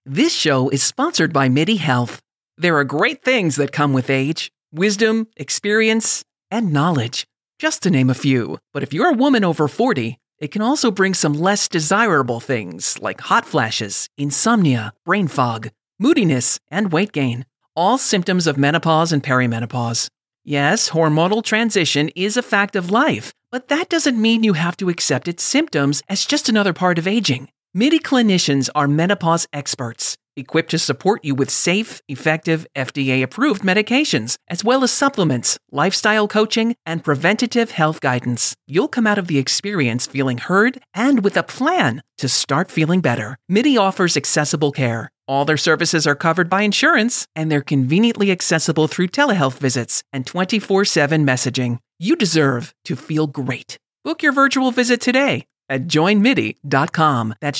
This show is sponsored by MIDI Health. There are great things that come with age: wisdom, experience, and knowledge, just to name a few. But if you're a woman over 40, it can also bring some less desirable things like hot flashes, insomnia, brain fog, moodiness, and weight gain. All symptoms of menopause and perimenopause. Yes, hormonal transition is a fact of life, but that doesn't mean you have to accept its symptoms as just another part of aging. MIDI clinicians are menopause experts, equipped to support you with safe, effective, FDA-approved medications, as well as supplements, lifestyle coaching, and preventative health guidance. You'll come out of the experience feeling heard and with a plan to start feeling better. MIDI offers accessible care. All their services are covered by insurance, and they're conveniently accessible through telehealth visits and 24/7 messaging. You deserve to feel great. Book your virtual visit today at joinmidi.com. That's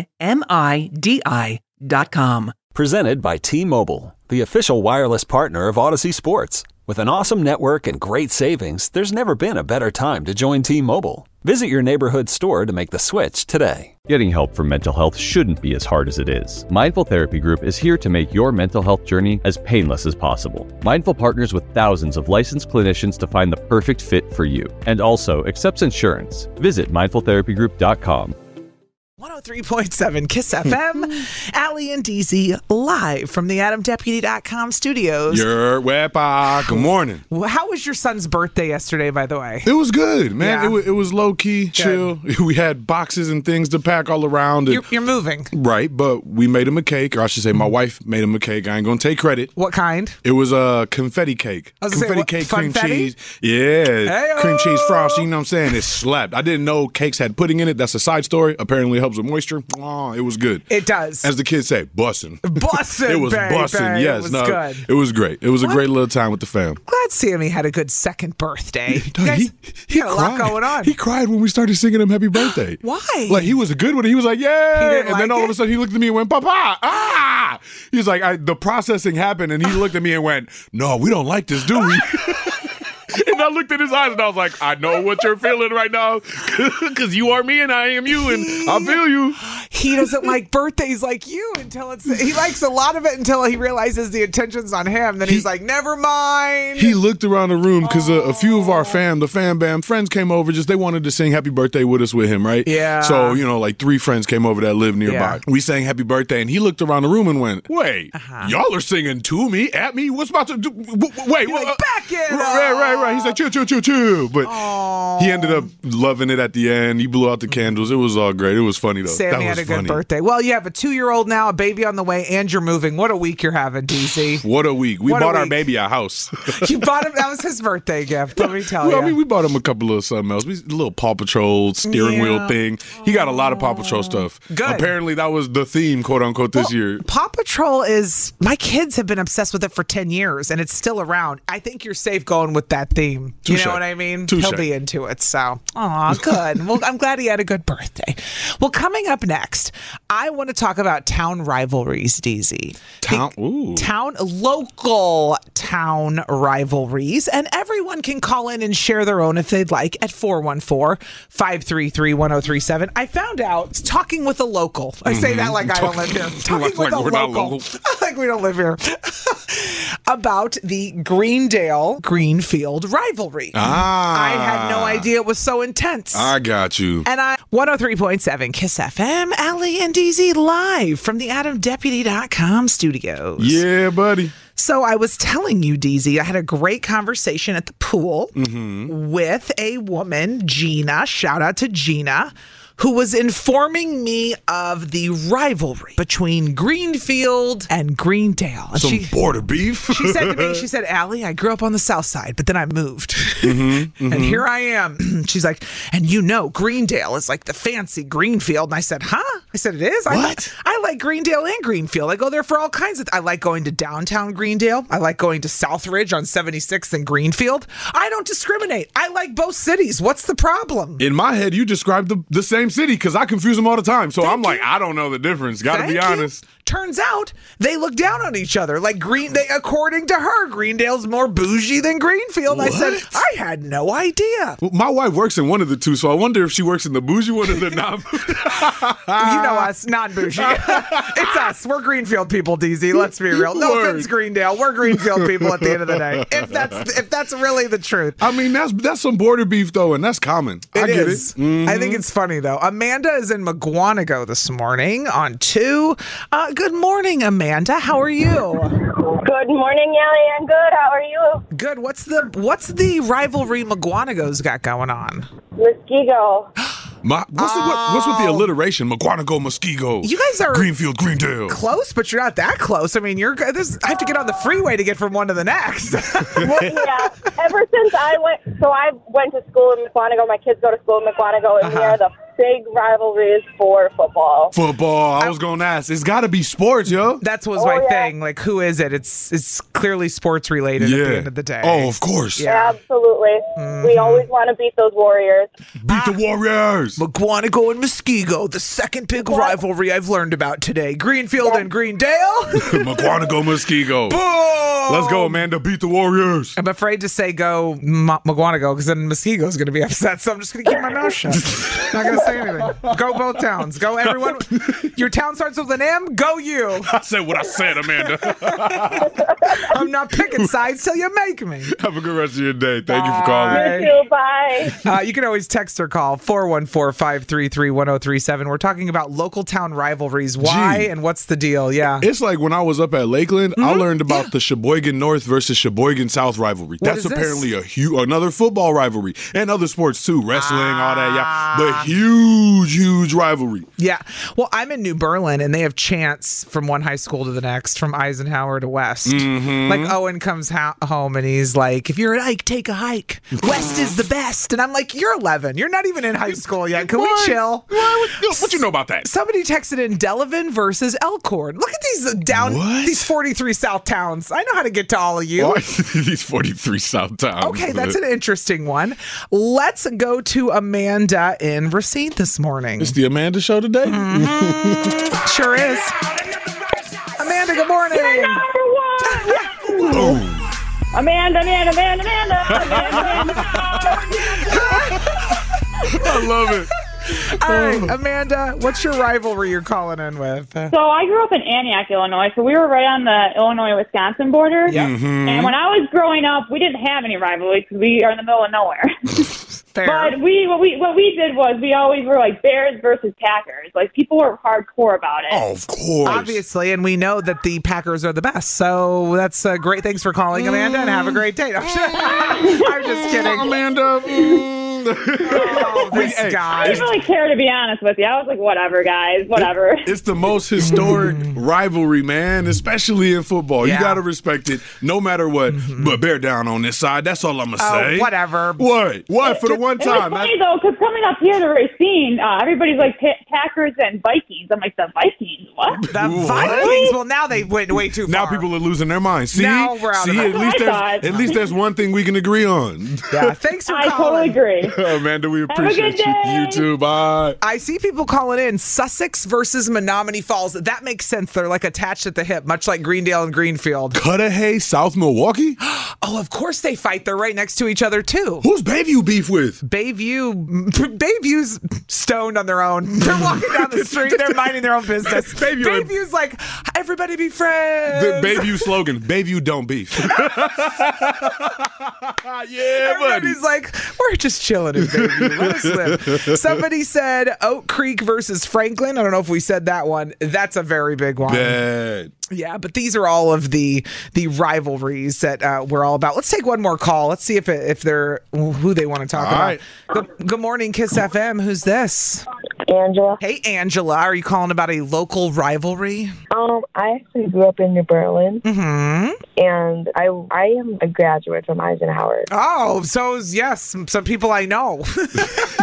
joinmidi.com. Presented by T-Mobile, the official wireless partner of Odyssey Sports. With an awesome network and great savings, there's never been a better time to join T-Mobile. Visit your neighborhood store to make the switch today. Getting help for mental health shouldn't be as hard as it is. Mindful Therapy Group is here to make your mental health journey as painless as possible. Mindful partners with thousands of licensed clinicians to find the perfect fit for you, and also accepts insurance. Visit mindfultherapygroup.com. 103.7 KISS FM. Allie and DZ live from the AdamDeputy.com studios. Your wepa. Good morning. How was your son's birthday yesterday, by the way? It was good, man. Yeah. It was low-key, chill. We had boxes and things to pack all around. You're moving. Right, but we made him a cake, or I should say my wife made him a cake. I ain't going to take credit. What kind? It was a confetti cake. Confetti cake, cream cheese. Yeah, Hey-o. cream cheese frosting, you know what I'm saying? It slapped. I didn't know cakes had pudding in it. That's a side story. Apparently it helps with moisture. Oh, it was good. It does. As the kids say, bussin'. Bussin', It was baby. bussin', yes. It was good. It was great. It was a great little time with the fam. Glad Sammy had a good second birthday. Dog, He had a lot cried. going on. He cried when we started singing him happy birthday. Why? Like, he was good with it. He was like, yeah. He didn't And then like all of it? a sudden he looked at me and went, Papa, ah. He was like, the processing happened. And he looked at me and went, no, we don't like this, do we? And I looked at his eyes and I was like, I know what you're feeling right now. Because you are me and I am you. And I feel you. He doesn't like birthdays like you until he likes a lot of it until he realizes the attention's on him. Then he's like, never mind. He looked around the room because a few of our the fam bam friends came over. They wanted to sing happy birthday with us with him, right? Yeah. So, like 3 friends came over that live nearby. Yeah. We sang happy birthday and he looked around the room and went, wait, y'all are singing to me, at me? What's about to do? Wait, You're like, back it up. Right. He said, chill. But he ended up loving it at the end. He blew out the candles. It was all great. It was funny, though. Sammy had a good birthday. Well, you have a 2-year-old now, a baby on the way, and you're moving. What a week you're having, DZ. What a week. We bought our baby a house. You bought him. That was his birthday gift. Let me tell you. Well, I mean, we bought him a couple of something else. A little Paw Patrol steering wheel thing. He got a lot of Paw Patrol stuff. Good. Apparently, that was the theme, quote unquote, this year. Paw Patrol is, my kids have been obsessed with it for 10 years, and it's still around. I think you're safe going with that theme. Touché. You know what I mean? Touché. He'll be into it. So, good. Well, I'm glad he had a good birthday. Well, coming up next, I want to talk about town rivalries, DZ. Local town rivalries. And everyone can call in and share their own if they'd like at 414-533-1037. I found out, talking with a local. I say that like I don't live here. Talking with a local. Like we don't live here. About the Greendale-Greenfield rivalry. I had no idea it was so intense. I got you. And 103.7 KISS FM, Allie and DZ live from the AdamDeputy.com studios. Yeah, buddy. So I was telling you, DZ, I had a great conversation at the pool with a woman, Gina. Shout out to Gina, who was informing me of the rivalry between Greenfield and Greendale. And Some border beef. She said to me, Allie, I grew up on the south side, but then I moved. And here I am. She's like, and Greendale is like the fancy Greenfield. And I said, huh? I said, it is? What? I like Greendale and Greenfield. I go there for all kinds of I like going to downtown Greendale. I like going to Southridge on 76th and Greenfield. I don't discriminate. I like both cities. What's the problem? In my head, you described the same city because I confuse them all the time. So I'm like, I don't know the difference. Got to be honest. Turns out they look down on each other. Like according to her, Greendale's more bougie than Greenfield. What? I said, I had no idea. Well, my wife works in one of the two, so I wonder if she works in the bougie one or the non. You know us, non-bougie. It's us. We're Greenfield people, DZ. Let's be real. No offense, Greendale. We're Greenfield people at the end of the day. If that's really the truth. I mean, that's some border beef though, and that's common. I get it. Mm-hmm. I think it's funny though. Amanda is in Mukwonago this morning on 2. Good morning, Amanda. How are you? Good morning, Yelly. I'm good. How are you? Good. What's the rivalry Mukwonago's got going on? Muskego. What's with the alliteration? Mukwonago, Muskego. You guys are Greenfield, Greendale. Close, but you're not that close. I mean, I have to get on the freeway to get from one to the next. Well, yeah. Ever since I went to school in Mukwonago. My kids go to school in Mukwonago, and we are the big rivalries for football. I was going to ask. It's got to be sports, yo. That was my thing. Like, who is it? It's clearly sports related at the end of the day. Oh, of course. Yeah, absolutely. Mm-hmm. We always want to beat those Warriors. Beat the Warriors. Mukwonago and Muskego, the second big rivalry I've learned about today. Greenfield and Greendale. Mukwonago, Muskego. Boom! Let's go, Amanda. Beat the Warriors. I'm afraid to say go Mukwonago because then Muskego's going to be upset, so I'm just going to keep my mouth shut. Not going to say anything. Go both towns. Go everyone. Your town starts with an M. Go you. I said what I said, Amanda. I'm not picking sides till you make me. Have a good rest of your day. Thank you for calling. You too. Bye. You can always text or call 414-533-1037. We're talking about local town rivalries. Why and what's the deal? Yeah. It's like when I was up at Lakeland, I learned about the Sheboygan North versus Sheboygan South rivalry. That's apparently another football rivalry and other sports too, wrestling, all that. Yeah, but huge rivalry. Yeah. Well, I'm in New Berlin, and they have chants from one high school to the next, from Eisenhower to West. Mm-hmm. Like Owen comes home, and he's like, if you're an Ike, take a hike. West is the best. And I'm like, you're 11. You're not even in high school yet. Can we chill? What you know about that? Somebody texted in Delavan versus Elkhorn. Look at these 43 South towns. I know how to get to all of you. These 43 South towns. Okay, that's an interesting one. Let's go to Amanda in Racine this morning. It's the Amanda Show today? Mm-hmm. Sure is. Amanda, good morning. Amanda. I love it. All right, Amanda, what's your rivalry you're calling in with? So I grew up in Antioch, Illinois, so we were right on the Illinois-Wisconsin border. Yeah. Mm-hmm. And when I was growing up, we didn't have any rivalry because we are in the middle of nowhere. Fair. But what we did was we always were like Bears versus Packers. Like, people were hardcore about it. Oh, of course. Obviously, and we know that the Packers are the best. So that's great. Thanks for calling, Amanda, and have a great day. I'm just kidding. Amanda. This guy. I didn't really care, to be honest with you. I was like, whatever, guys, whatever. It's the most historic rivalry, man, especially in football. Yeah. You got to respect it no matter what. But bear down on this side. That's all I'm going to say. Whatever. What for the one It time? was funny, though, because coming up here to Racine, everybody's like Packers and Vikings. I'm like, the Vikings? What? The Vikings? Well, now they went way too far. Now people are losing their minds. See? Now we're out of it. At least there's one thing we can agree on. Yeah, thanks for calling. I totally agree. Amanda, we appreciate Have a good day. you too. Bye. I see people calling in Sussex versus Menominee Falls. That makes sense. They're like attached at the hip, much like Greendale and Greenfield. Cudahy, South Milwaukee? Oh, of course they fight. They're right next to each other, too. Who's Bayview beef with? Bayview's stoned on their own. They're walking down the street. They're minding their own business. Bayview's like, everybody be friends. The Bayview slogan, Bayview don't beef. Yeah, Everybody's like, we're just chilling in Bayview. Let us live. Somebody said Oak Creek versus Franklin. I don't know if we said that one. That's a very big one. Bad. Yeah, but these are all of the rivalries that we're all about. Let's take one more call. Let's see if they're who they want to talk about. Right. Good morning, Kiss FM. Who's this? Angela. Hey, Angela. Are you calling about a local rivalry? I actually grew up in New Berlin, Mm-hmm. and I am a graduate from Eisenhower. Oh, so yes, some people I know. Yeah.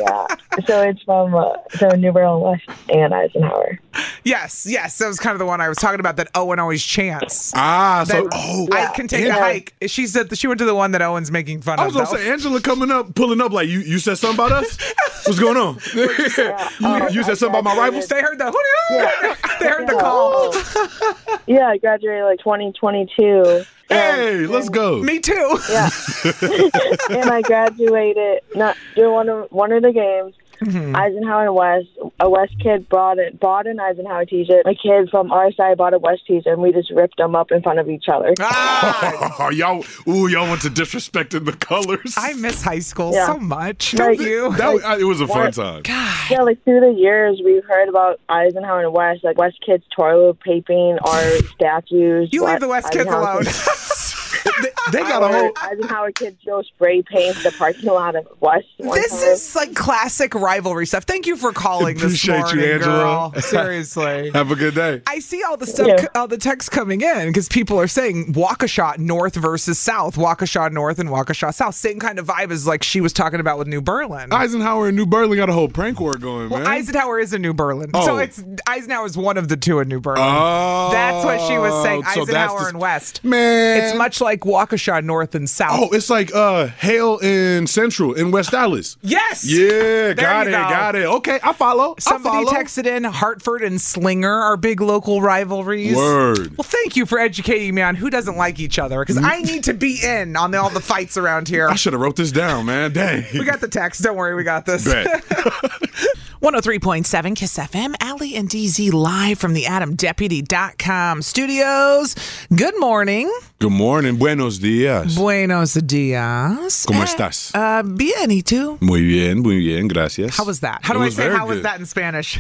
Yeah. So it's from New Berlin West and Eisenhower. Yes. That was kind of the one I was talking about that Owen always chants. I can take a hike. She said she went to the one that Owen's making fun of. I was going to say, Angela pulling up like, you said something about us? What's going on? You said something about my rivals? They heard the They heard the call. Yeah, I graduated like 2022. Hey, let's go. Me too. Yeah. And I graduated not during one of the games. Mm-hmm. Eisenhower and West. A West kid bought an Eisenhower t-shirt. A kid from our side bought a West t-shirt, and we just ripped them up in front of each other. Y'all went to disrespecting the colors. I miss high school so much. Don't you? It was a fun time. God. Yeah, like through the years, we've heard about Eisenhower and West, like West kids toilet paping or statues. You leave the West kids alone. They got a whole Eisenhower kids go spray paint the parking lot of West. This is like classic rivalry stuff. Thank you for calling this morning, Appreciate you, Angela. girl. Seriously. Have a good day. I see all the stuff, all the texts coming in because people are saying Waukesha North versus South, Waukesha North and Waukesha South. Same kind of vibe as like she was talking about with New Berlin. Eisenhower and New Berlin got a whole prank war going, man. Well, Eisenhower is in New Berlin, so Eisenhower is one of the two in New Berlin. Oh, that's what she was saying. Eisenhower and West. Man, it's much like Waukesha North and South. Oh, it's like Hale and Central in West Dallas. Yes. Yeah, got it. Okay, I follow. Somebody texted in Hartford and Slinger are big local rivalries. Word. Well, thank you for educating me on who doesn't like each other because I need to be in on all the fights around here. I should have wrote this down, man. Dang. We got the text. Don't worry, we got this. 103.7 Kiss FM, Allie and DZ live from the AdamDeputy.com studios. Good morning. Good morning. Buenos días. Buenos días. ¿Cómo estás? Bien, ¿y tú? Muy bien, gracias. How was that? How do I say how was that in Spanish?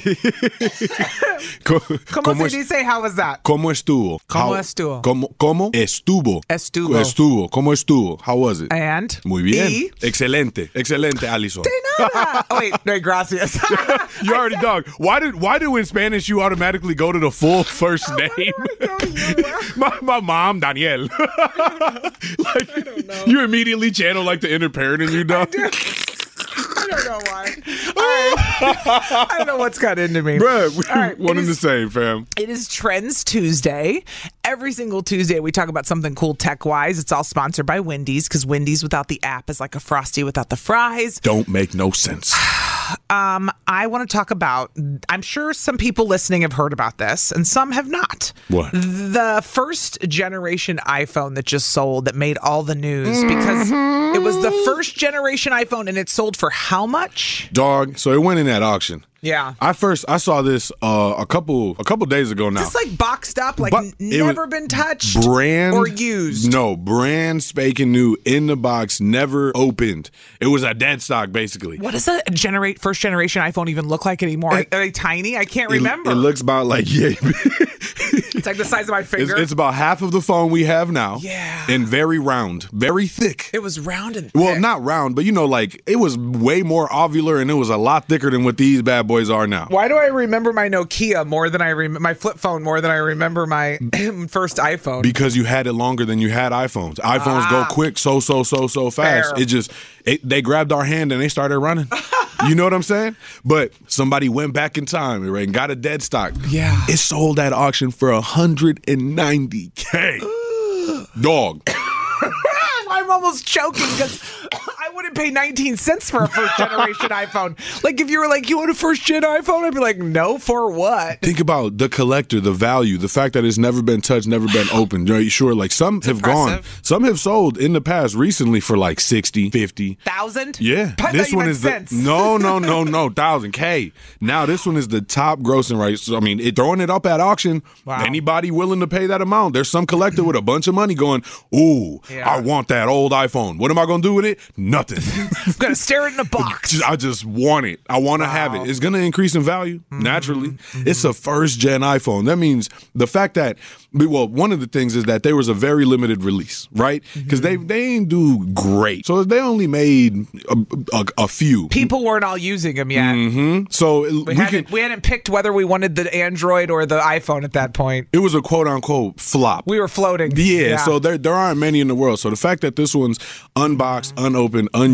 ¿Cómo se dice how was that? ¿Cómo estuvo? ¿Cómo estuvo? ¿Cómo estuvo? Estuvo. ¿Cómo estuvo? How was it? And? Muy bien. Excelente, Alison. De nada. Oh, wait, no, gracias. You already dog. Why do in Spanish you automatically go to the full first name? my mom, Daniel. Like, I don't know. You immediately channel like the inner parent in you, dog. I don't know why. I don't know what's got into me. Bruh, one and the same, fam. It is Trends Tuesday. Every single Tuesday, we talk about something cool tech-wise. It's all sponsored by Wendy's because Wendy's without the app is like a Frosty without the fries. Don't make no sense. I want to talk about, I'm sure some people listening have heard about this and some have not. What? The first generation iPhone that just sold that made all the news because it was the first generation iPhone and it sold for how much? Dog, so it went in that auction. Yeah. I saw this a couple days ago now. Is this like boxed up, like never been touched brand or used? No, brand spanking new in the box, never opened. It was a dead stock, basically. What does a first generation iPhone even look like anymore? Are they tiny? I can't remember. It looks about like, it's like the size of my finger. It's about half of the phone we have now. Yeah. And very round, very thick. It was round and thick. Well, not round, but like it was way more ovular and it was a lot thicker than what these bad boys are now. Why do I remember my Nokia more than I remember my flip phone more than I remember my first iPhone? Because you had it longer than you had iPhones. iPhones go quick so fast. Fair. They grabbed our hand and they started running. You know what I'm saying? But somebody went back in time and got a dead stock. Yeah. It sold at auction for $190K. Dog. I'm almost choking because I wouldn't pay 19 cents for a first generation iPhone. Like if you were like, you want a first gen iPhone? I'd be like, no, for what? Think about the collector, the value, the fact that it's never been touched, never been opened. Right? Sure, like some have gone, some have sold in the past recently for like 60, 50. 1,000? Yeah. This one is no, 1,000K. Now this one is the top grossing, right? So I mean, throwing it up at auction, anybody willing to pay that amount. There's some collector with a bunch of money going, ooh, I want that old iPhone. What am I going to do with it? Nothing. I'm going to stare it in a box. I just want it. I want to have it. It's going to increase in value, naturally. It's a first-gen iPhone. That means the fact that, well, one of the things is that there was a very limited release, right? Because they ain't do great. So they only made a few. People weren't all using them yet. So we hadn't picked whether we wanted the Android or the iPhone at that point. It was a quote-unquote flop. We were floating. Yeah. So there aren't many in the world. So the fact that this one's unboxed, unopened, unused,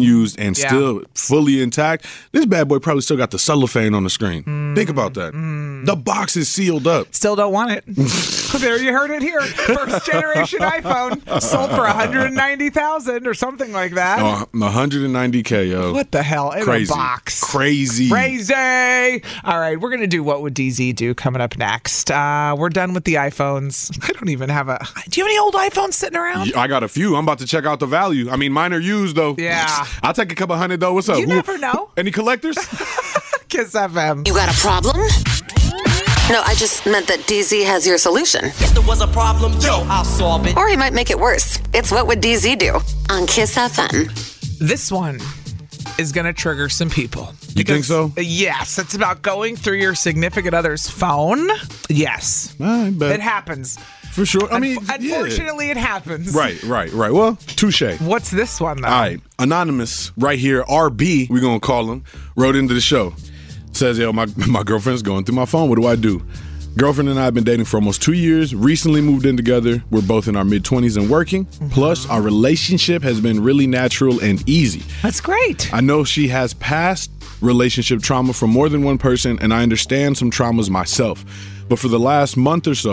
unused and still fully intact, this bad boy probably still got the cellophane on the screen. Think about that. The box is sealed up. Still don't want it. There, you heard it here. First generation iPhone sold for $190,000 or something like that. $190K, yo. What the hell? In Crazy. a box. Crazy. All right, we're going to do What Would DZ Do coming up next. We're done with the iPhones. I don't even have a... Do you have any old iPhones sitting around? I got a few. I'm about to check out the value. I mean, mine are used, though. Yeah. I'll take a couple hundred, though. What's up? You never know. Any collectors? Kiss FM. You got a problem? No, I just meant that DZ has your solution. If there was a problem, yo, I'll solve it. Or he might make it worse. It's What Would DZ Do on Kiss FM. This one is going to trigger some people. You think so? Yes. It's about going through your significant other's phone. Yes. I bet. It happens. For sure. I mean, unfortunately, it happens. Right. Well, touche. What's this one, though? All right. Anonymous, right here, RB, we're going to call him, wrote into the show. Says, yo, my girlfriend's going through my phone. What do I do? Girlfriend and I have been dating for almost 2 years, recently moved in together. We're both in our mid-20s and working. Plus, our relationship has been really natural and easy. That's great. I know she has past relationship trauma from more than one person, and I understand some traumas myself. But for the last month or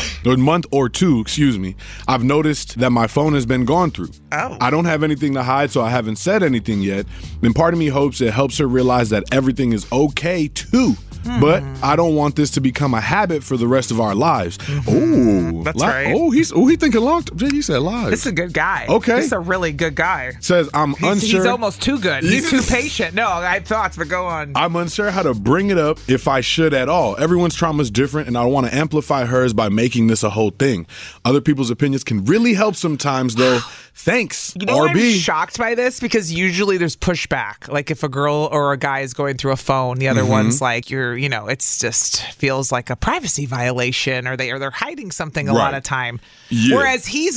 two, I've noticed that my phone has been gone through. Oh. I don't have anything to hide, so I haven't said anything yet. And part of me hopes it helps her realize that everything is okay too. But I don't want this to become a habit for the rest of our lives. Oh, that's right. He thinking long term. He said lives. This is a good guy. Okay. This is a really good guy. Says I'm unsure. He's almost too good. He's too patient. No, I have thoughts, but go on. I'm unsure how to bring it up if I should at all. Everyone's trauma is different, and I want to amplify hers by making this a whole thing. Other people's opinions can really help sometimes, though. Thanks, You know, RB. I'm shocked by this because usually there's pushback. Like if a girl or a guy is going through a phone, the other one's like, it's just feels like a privacy violation, or they're hiding something a lot of time. Yeah. Whereas he's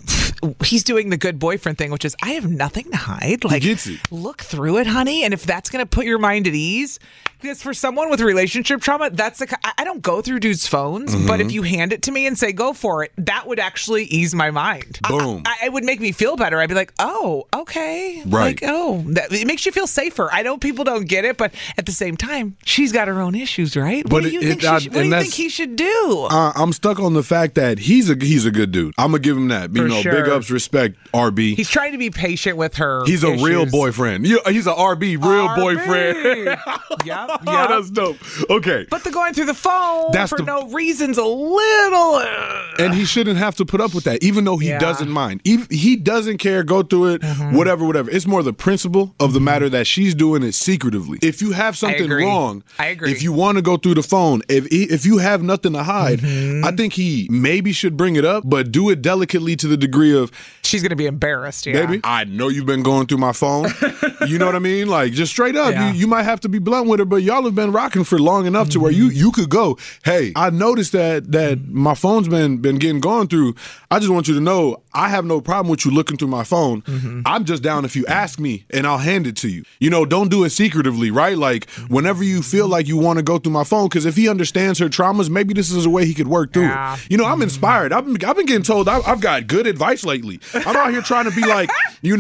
doing the good boyfriend thing, which is I have nothing to hide. Like, gets it. Look through it, honey, and if that's gonna put your mind at ease. Because for someone with relationship trauma, I don't go through dudes' phones, but if you hand it to me and say, go for it, that would actually ease my mind. Boom. It would make me feel better. I'd be like, oh, okay. Right. Like, it makes you feel safer. I know people don't get it, but at the same time, she's got her own issues, right? What do you think he should do? I'm stuck on the fact that he's a good dude. I'm going to give him that. Big ups, respect, RB. He's trying to be patient with her. He's a real boyfriend. He's a RB, real boyfriend. Yep. Oh, that's dope. Okay. But the going through the phone no reason's a little... And he shouldn't have to put up with that, even though he doesn't mind. He doesn't care, go through it, whatever. It's more the principle of the matter that she's doing it secretively. If you have something wrong, I agree. If you want to go through the phone, if you have nothing to hide, I think he maybe should bring it up, but do it delicately to the degree of... She's going to be embarrassed, Baby, I know you've been going through my phone. You know what I mean? Like, just straight up. Yeah. You might have to be blunt with her, but y'all have been rocking for long enough to where you could go, hey, I noticed that my phone's been getting gone through. I just want you to know I have no problem with you looking through my phone. I'm just down if you ask me and I'll hand it to you. Don't do it secretively, right? Like whenever you feel like you want to go through my phone, because if he understands her traumas, maybe this is a way he could work through it. I'm inspired. I've been getting told I've got good advice lately. I'm out here trying to be like,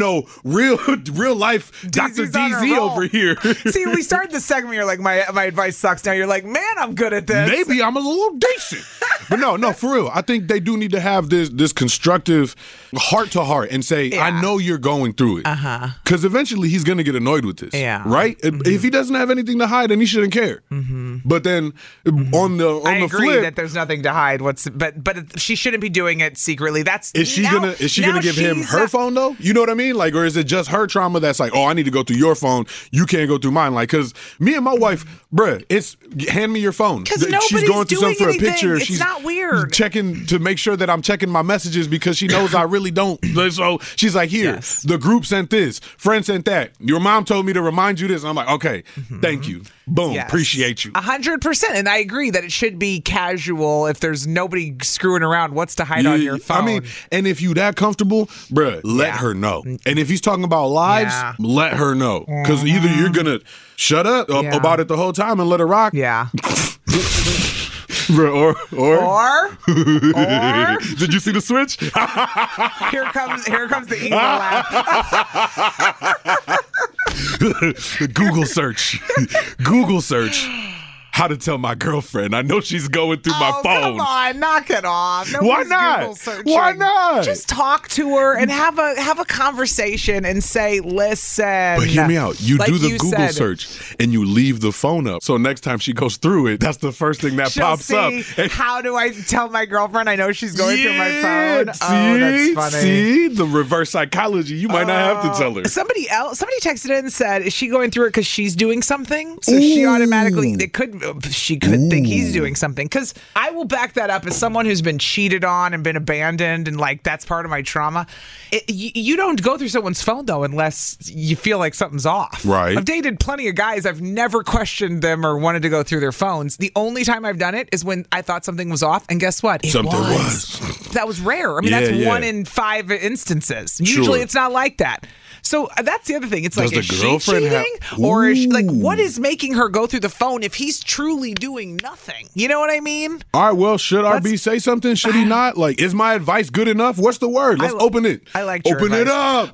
real life Dr. DZ over here. See, we started the segment, you're like, my advice sucks. Now you're like, man, I'm good at this. Maybe I'm a little decent. But no, for real. I think they do need to have this constructive heart to heart and say, I know you're going through it. Because eventually he's going to get annoyed with this. Yeah. Right? If he doesn't have anything to hide, then he shouldn't care. But then on the I agree flip, that there's nothing to hide. But she shouldn't be doing it secretly. Is she gonna give him her phone though? You know what I mean? Like, or is it just her trauma that's like, oh, I need to go through your phone. You can't go through mine. Like, because me and my wife, bruh, it's hand me your phone. Because she's going through something for a picture. It's She's not weird. Checking to make sure that I'm checking my messages because she knows I really don't. So she's like, here, the group sent this, friend sent that. Your mom told me to remind you this. And I'm like, okay, thank you. Boom, appreciate you. 100%. And I agree that it should be casual if there's nobody screwing around. What's to hide on your phone? I mean, and if you that comfortable, bruh, let her know. And if he's talking about lives, let her know. Because either you're going to shut up about it the whole time and let her rock. Yeah. Or did you see the switch? Here comes the evil laugh. Google search. Google search. How to tell my girlfriend. I know she's going through my phone. Come on, knock it off. Why Nobody's not? Google searching. Why not? Just talk to her and have a conversation and say, listen. But hear me out. You like do the you Google said, search and you leave the phone up. So next time she goes through it, that's the first thing that she'll pops see, up. And how do I tell my girlfriend I know she's going through my phone? See, Oh, that's funny. See the reverse psychology. You might not have to tell her. Somebody texted in and said, is she going through it because she's doing something? So she automatically, she could think he's doing something. Because I will back that up as someone who's been cheated on and been abandoned, and like that's part of my trauma. You don't go through someone's phone though unless you feel like something's off. Right. I've dated plenty of guys. I've never questioned them or wanted to go through their phones. The only time I've done it is when I thought something was off, and guess what? Something was. That was rare. I mean, that's 1 in 5 instances. Usually it's not like that. So that's the other thing. It's like, is she cheating? Or is she, like, what is making her go through the phone if he's truly doing nothing? You know what I mean? All right, well, should RB say something? Should he not? Like, is my advice good enough? What's the word? Let's open it. I like your Open it up.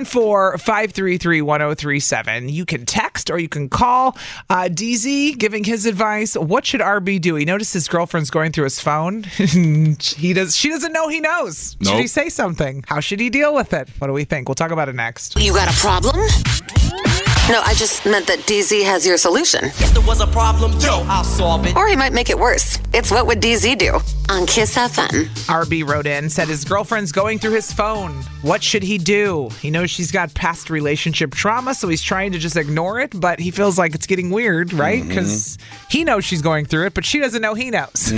414-533-1037. You can text or you can call. DZ giving his advice. What should RB do? He noticed his girlfriend's going through his phone. She doesn't know he knows. Nope. Should he say something? How should he deal with it? What do we think? We'll talk about it next. You got a problem? No, I just meant that DZ has your solution. If there was a problem, yo, I'll solve it. Or he might make it worse. It's What Would DZ Do? On Kiss FM. RB wrote in, said his girlfriend's going through his phone. What should he do? He knows she's got past relationship trauma, so he's trying to just ignore it, but he feels like it's getting weird, right? Because he knows she's going through it, but she doesn't know he knows.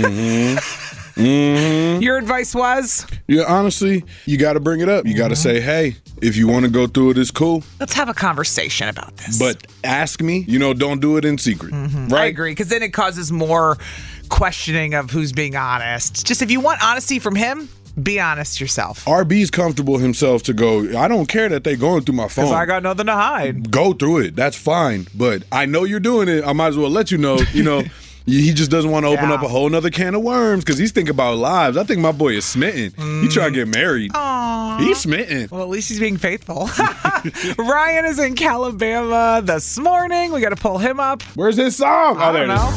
Your advice was? Yeah, honestly, you got to bring it up. You got to say, hey, if you want to go through it, it's cool. Let's have a conversation about this. But ask me, don't do it in secret. Right? I agree, because then it causes more questioning of who's being honest. Just if you want honesty from him, be honest yourself. RB's comfortable himself to go, I don't care that they going through my phone. Because I got nothing to hide. Go through it. That's fine. But I know you're doing it. I might as well let you know, He just doesn't want to open up a whole nother can of worms because he's thinking about lives. I think my boy is smitten. He trying to get married. Aww. He's smitten. Well, at least he's being faithful. Ryan is in Calabama this morning. We got to pull him up. Where's his song? I don't know.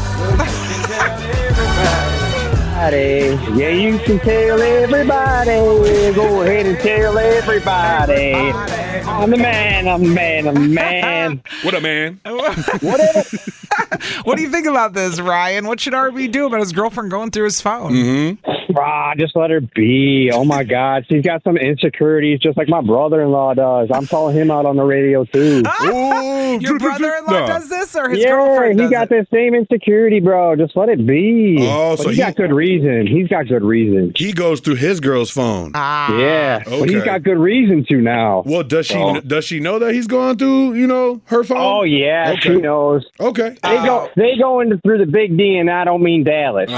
Yeah, you can tell everybody. Go ahead and tell everybody. I'm the man. What a man. What do you think about this, Ryan? What should RB do about his girlfriend going through his phone? Just let her be. Oh, my God. She's got some insecurities just like my brother-in-law does. I'm calling him out on the radio, too. Your brother-in-law does this or his girlfriend does he got the same insecurity, bro. Just let it be. Oh, so he got good reason. He's got good reason. He goes through his girl's phone. Yeah. Okay. But he's got good reason to now. Well, does she know that he's going through, her phone? Oh, yeah. Okay. She knows. Okay. They go through the big D, and I don't mean Dallas.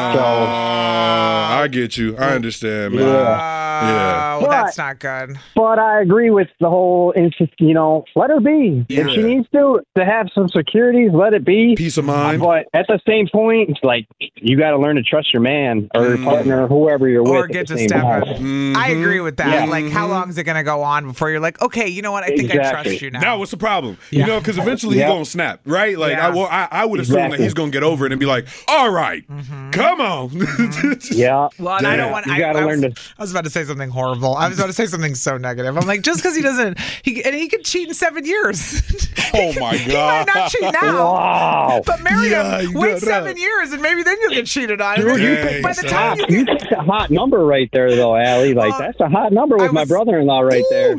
I get you. I understand, man. Well, that's not good. But I agree with the whole, let her be. Yeah. If she needs to have some securities, let it be. Peace of mind. But at the same point, it's like, you got to learn to trust your man or your partner or whoever you're with. Or get to step in. I agree with that. Yeah. Like, how long is it going to go on before you're like, okay, you know what? I think I trust you now. Now, what's the problem? Because eventually he's going to snap, right? Like, I would assume that he's going to get over it and be like, all right, come on. Yeah. Well, and I don't want. You gotta learn to. I was about to say something horrible. I was about to say something so negative. I'm like, just because he doesn't, he could cheat in 7 years. Oh my God! He might not cheat now. Wow. But marry him. Wait 7 years, and maybe then you'll get cheated on. Dude, by the time you picked a hot number right there, though, Allie. Like that's a hot number with my brother-in-law right there.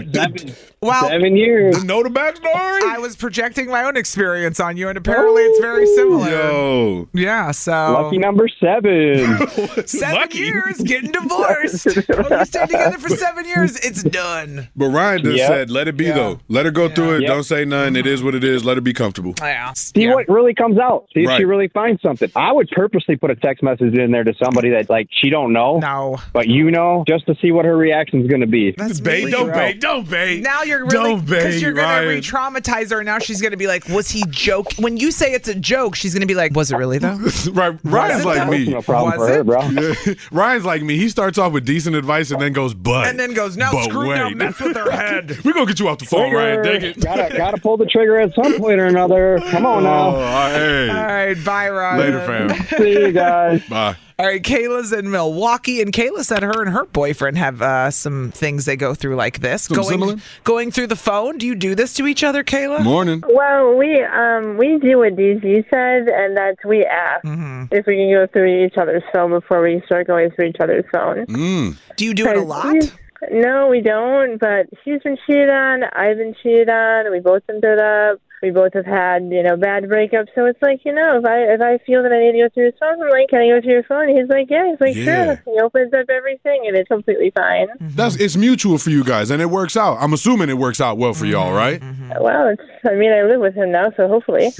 7 years. Know the backstory? I was projecting my own experience on you, and apparently it's very similar. Yo. Yeah. So lucky number 7. 7 years, getting divorced. When you stay together for 7 years, it's done. But Ryan just said, let it be, though. Let her go through it. Don't say nothing. It is what it is. Let her be comfortable. Yeah. See what really comes out. See if she really finds something. I would purposely put a text message in there to somebody that, like, she don't know. No. But just to see what her reaction is going to be. That's bait. Don't bait. Now you're really, because you're going to re-traumatize her. Now she's going to be like, was he joking? When you say it's a joke, she's going to be like, was it really, though? Right. Ryan's like me. No problem for her, bro. Ryan's like me. He starts off with decent advice and then then goes, but. And then goes, no, screw them, mess with their head. We're going to get you off the phone, Ryan. Dig it. Gotta pull the trigger at some point or another. Come on now. Hey. All right, bye, Ryan. Later, fam. See you guys. Bye. All right, Kayla's in Milwaukee, and Kayla said her and her boyfriend have some things they go through like this. Going through the phone. Do you do this to each other, Kayla? Morning. Well, we do what DZ said, and that's we ask if we can go through each other's phone before we start going through each other's phone. Do you do it a lot? No, we don't, but she's been cheated on, I've been cheated on, we both been stood up. We both have had, bad breakups. So it's like, if I feel that I need to go through his phone, I'm like, can I go through your phone? And he's like, yeah. He's like, sure. He opens up everything, and it's completely fine. It's mutual for you guys, and it works out. I'm assuming it works out well for y'all, right? Well, I live with him now, so hopefully.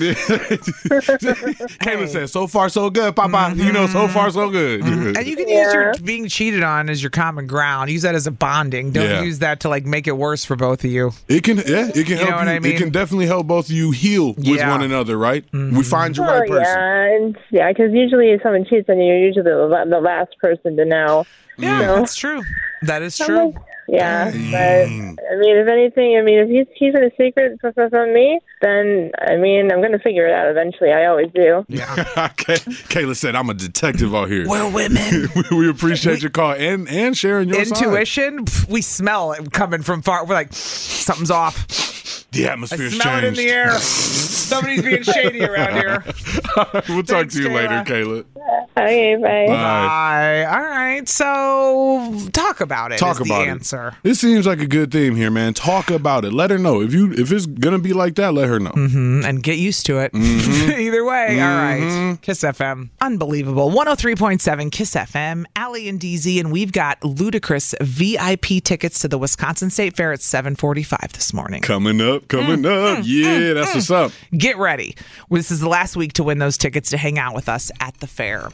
Kayla says, so far so good, Papa. So far so good. And you can use your being cheated on as your common ground. Use that as a bonding. Don't use that to make it worse for both of you. It can help you. It can definitely help both of you heal with one another, right? We find your right person. Yeah, because usually if someone cheats on you, you're usually the last person to know. Yeah, that's true. That is true. Yeah, but if anything, if he's keeping a secret from me, then I'm going to figure it out eventually. I always do. Yeah. Kayla said, "I'm a detective out here." We're women. We appreciate your call and sharing your intuition. We smell it coming from far. We're like, something's off. The atmosphere's changed. I smell it in the air. Somebody's being shady around here. We'll talk to you later, Kayla. Okay, bye. Bye. All right, so talk about it. Talk about the answer. This seems like a good theme here, man. Talk about it. Let her know. If it's gonna be like that, let her know. And get used to it. Either way. All right. Kiss FM. Unbelievable. 103.7 Kiss FM. Allie and DZ, and we've got ludicrous VIP tickets to the Wisconsin State Fair at 7:45 this morning. Coming up. Yeah, that's what's up. Get ready. This is the last week to win those tickets to hang out with us at the fair.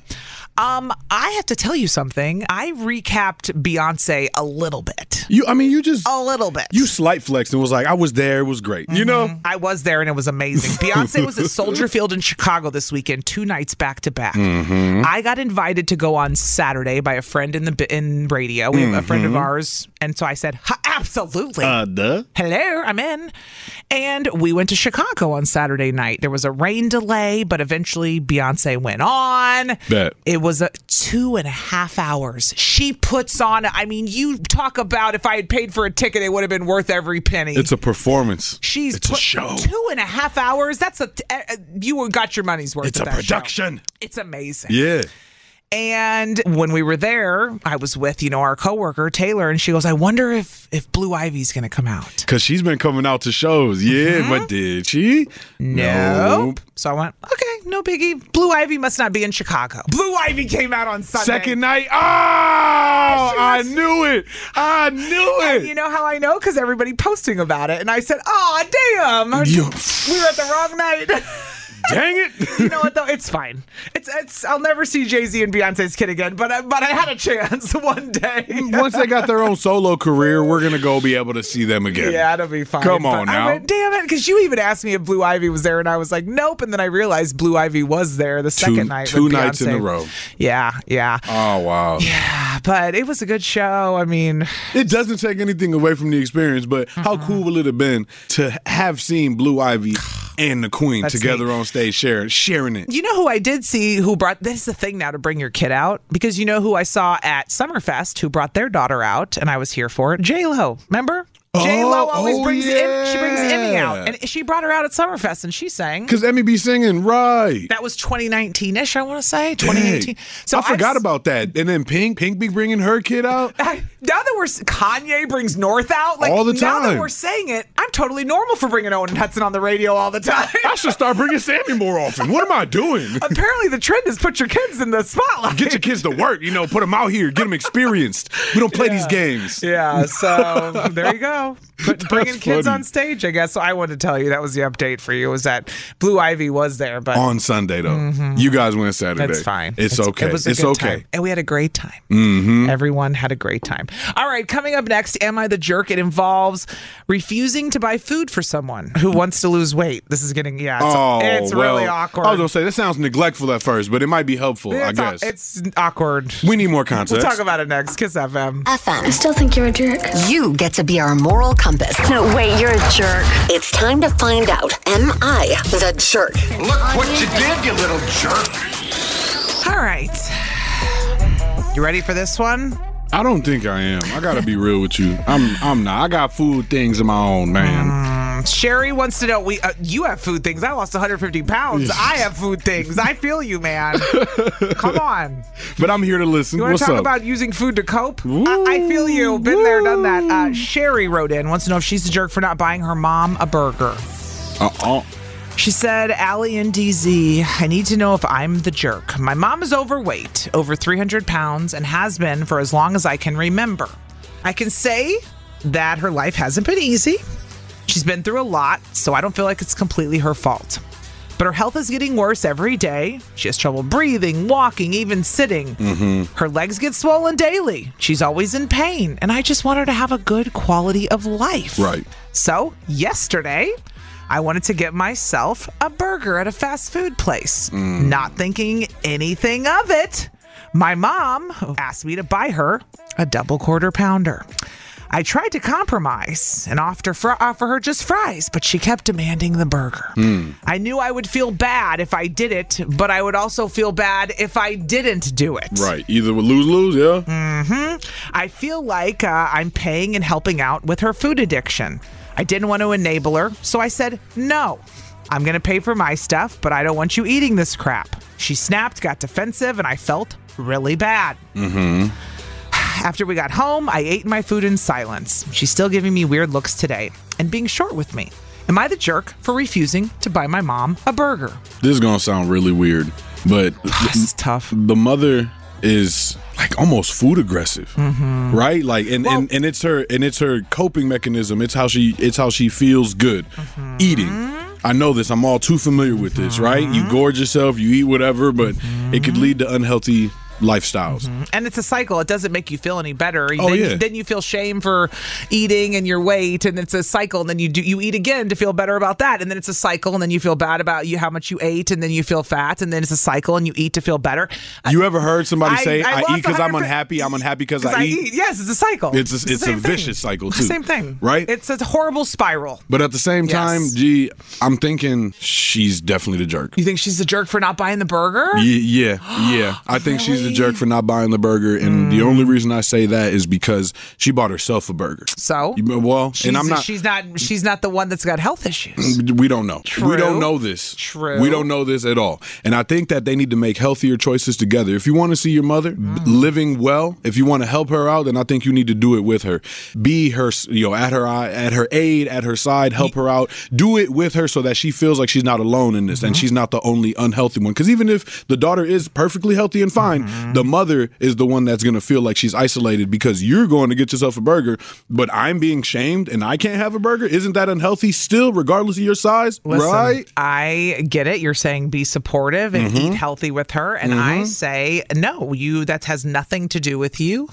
I have to tell you something. I recapped Beyonce a little bit. You just a little bit. You slight flexed and was like, I was there. It was great. I was there and it was amazing. Beyonce was at Soldier Field in Chicago this weekend, 2 nights back to back. I got invited to go on Saturday by a friend in radio. We have a friend of ours, and so I said, absolutely. Hello, I'm in. And we went to Chicago on Saturday night. There was a rain delay, but eventually Beyonce went on. It was 2.5 hours. She puts on, you talk about if I had paid for a ticket, it would have been worth every penny. It's a performance. It's a show. 2.5 hours. That's you got your money's worth. It's a production. Show. It's amazing. Yeah. And when we were there, I was with, our coworker, Taylor, and she goes, I wonder if Blue Ivy's going to come out. Because she's been coming out to shows. Yeah, but did she? Nope. So I went, okay, no biggie. Blue Ivy must not be in Chicago. Blue Ivy came out on Sunday. Second night. Oh, I knew it. And you know how I know? Because everybody posting about it. And I said, oh, damn. We were at the wrong night. Dang it! You know what though? It's fine. It's. I'll never see Jay-Z and Beyonce's kid again. But I had a chance one day. Once they got their own solo career, we're gonna go be able to see them again. Yeah, it'll be fine. Come on now. I went, damn it! Because you even asked me if Blue Ivy was there, and I was like, nope. And then I realized Blue Ivy was there the second night. 2 nights in a row. Yeah. Oh wow. Yeah, but it was a good show. It doesn't take anything away from the experience, but how cool would it have been to have seen Blue Ivy and the Queen together on stage sharing it. You know who I did see who brought, this is the thing now to bring your kid out, because you know who I saw at Summerfest who brought their daughter out, and I was here for it? J-Lo, remember? J-Lo always brings Emmy out. And she brought her out at Summerfest, and she sang. Because Emmy be singing, right. That was 2019-ish, I want to say. 2018. So I forgot about that. And then Pink be bringing her kid out. Now that Kanye brings North out. All the time. Now that we're saying it, I'm totally normal for bringing Owen and Hudson on the radio all the time. I should start bringing Sammy more often. What am I doing? Apparently the trend is put your kids in the spotlight. Get your kids to work, put them out here, get them experienced. We don't play these games. Yeah, so there you go. Bringing kids on stage, I guess. So I wanted to tell you that was the update for you. Was that Blue Ivy was there, but on Sunday though. You guys went Saturday. That's fine. It's okay. It was a it's good okay. time. And we had a great time. Mm-hmm. Everyone had a great time. All right, coming up next, Am I the Jerk? It involves refusing to buy food for someone who wants to lose weight. This is getting, it's really awkward. I was going to say, this sounds neglectful at first, but it might be helpful, I guess. It's awkward. We need more context. We'll talk about it next. Kiss FM. I still think you're a jerk. You get to be our moral compass. No, wait, you're a jerk. It's time to find out, am I the jerk? Look what you did, you little jerk. All right. You ready for this one? I don't think I am. I gotta be real with you. I'm not. I got food things of my own, man. Sherry wants to know, you have food things. I lost 150 pounds. I have food things. I feel you, man. Come on. But I'm here to listen. You want What's to talk up? about using food to cope? I feel you. Been there, done that. Sherry wrote in, wants to know if she's the jerk for not buying her mom a burger. She said, Allie and DZ, I need to know if I'm the jerk. My mom is overweight, over 300 pounds, and has been for as long as I can remember. I can say that her life hasn't been easy. She's been through a lot, so I don't feel like it's completely her fault. But her health is getting worse every day. She has trouble breathing, walking, even sitting. Her legs get swollen daily. She's always in pain, and I just want her to have a good quality of life. Right. So, yesterday, I wanted to get myself a burger at a fast food place. Not thinking anything of it. My mom asked me to buy her a double quarter pounder. I tried to compromise and offer her just fries, but she kept demanding the burger. I knew I would feel bad if I did it, but I would also feel bad if I didn't do it. Right. Either would lose, yeah. I feel like I'm paying and helping out with her food addiction. I didn't want to enable her, so I said, no, I'm going to pay for my stuff, but I don't want you eating this crap. She snapped, got defensive, and I felt really bad. After we got home, I ate my food in silence. She's still giving me weird looks today and being short with me. Am I the jerk for refusing to buy my mom a burger? This is going to sound really weird, but this is tough. The mother is like almost food aggressive, right? Like, and it's her coping mechanism. It's how she feels good eating. I know this. I'm all too familiar with this, right? You gorge yourself, you eat whatever, but it could lead to unhealthy lifestyles. And it's a cycle. It doesn't make you feel any better. Yeah. Then you feel shame for eating and your weight, and it's a cycle. And then you eat again to feel better about that, and then it's a cycle. And then you feel bad about how much you ate, and then you feel fat, and then it's a cycle, and you eat to feel better. You ever heard somebody say, "I eat because I'm unhappy. I'm unhappy because I eat"? Yes, it's a cycle. It's a vicious cycle too. Same thing, right? It's a horrible spiral. But at the same time, I'm thinking she's definitely the jerk. You think she's the jerk for not buying the burger? Yeah. I think she's the jerk for not buying the burger, and the only reason I say that is because she bought herself a burger. So, she's not the one that's got health issues. We don't know. True. We don't know this. True. We don't know this at all. And I think that they need to make healthier choices together. If you want to see your mother living well, if you want to help her out, then I think you need to do it with her. Be her, at her aid, at her side, help her out. Do it with her so that she feels like she's not alone in this, and she's not the only unhealthy one. Because even if the daughter is perfectly healthy and fine, the mother is the one that's going to feel like she's isolated because you're going to get yourself a burger, but I'm being shamed and I can't have a burger. Isn't that unhealthy still, regardless of your size? Listen, right? I get it. You're saying be supportive and eat healthy with her. And I say, no, that has nothing to do with you.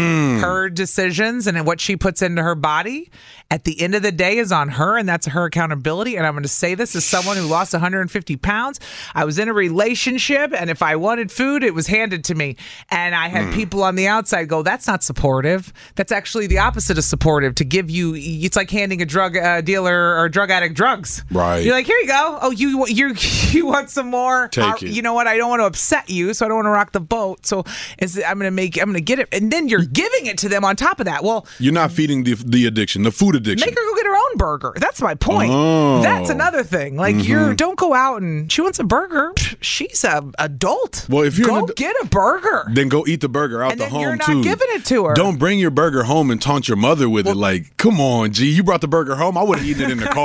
Her decisions and what she puts into her body at the end of the day is on her, and that's her accountability. And I'm going to say this as someone who lost 150 pounds. I was in a relationship, and if I wanted food, it was handed to me. And I had people on the outside go, that's not supportive. That's actually the opposite of supportive. To give you, it's like handing a drug dealer or drug addict drugs. Right. You're like, here you go. Oh, you want some more? Take it. You know what? I don't want to upset you, so I don't want to rock the boat. So I'm going to get it, and then you're giving it to them on top of that. Well, you're not feeding the addiction, the food addiction. Make her go get her own burger. That's my point. That's another thing. Like don't go out and she wants a burger. She's an adult. Well, if you're get a burger, then go eat the burger out and the then home you're not too. giving it to her. Don't bring your burger home and taunt your mother with it. Like, come on, G, you brought the burger home. I would have eaten it in the car.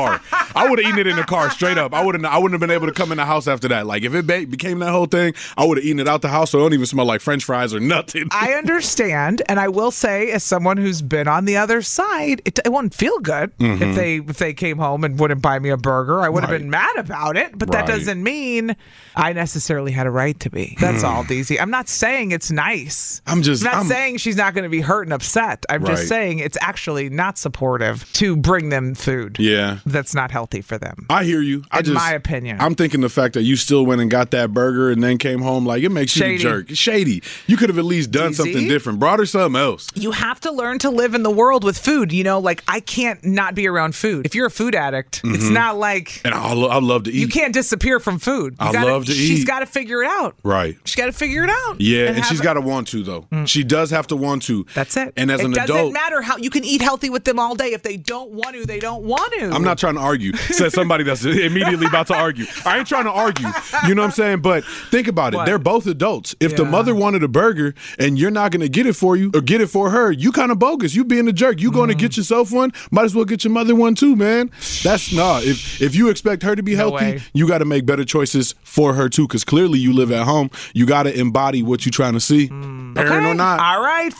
I would have eaten it in the car straight up. I wouldn't have been able to come in the house after that. Like if it became that whole thing, I would have eaten it out the house so it don't even smell like French fries or nothing. I understand, and I will say, as someone who's been on the other side, it wouldn't feel good if they came home and wouldn't buy me a burger. I would have been mad about it, but that doesn't mean I necessarily had a right to be. That's all, DZ. I'm not saying it's nice. I'm not saying she's not going to be hurt and upset. I'm just saying it's actually not supportive to bring them food. Yeah, that's not healthy for them. I hear you. In my opinion, I'm thinking the fact that you still went and got that burger and then came home, like, it makes you a jerk. It's shady. You could have at least done something different. Brought her something else. You have to learn to live in the world with food. You know, like, I can't not be around food. If you're a food addict, it's not like... And I love to eat. You can't disappear from food. I love to eat. She's got to figure it out. Right. She's got to figure it out. Yeah, and she's got to want to, though. She does have to want to. That's it. And as an adult... It doesn't matter how... You can eat healthy with them all day. If they don't want to, they don't want to. I'm not trying to argue. Says somebody that's immediately about to argue. I ain't trying to argue. You know what I'm saying? But think about it. They're both adults. If the mother wanted a burger and you're not going to get it for you or get it for her, you kind of bogus. You being a jerk. You going to get yourself one, might as well get your mother one too, man. That's not. If you expect her to be healthy, you got to make better choices for her too, because clearly you live at home. You got to embody what you're trying to see. Parent or not. All right.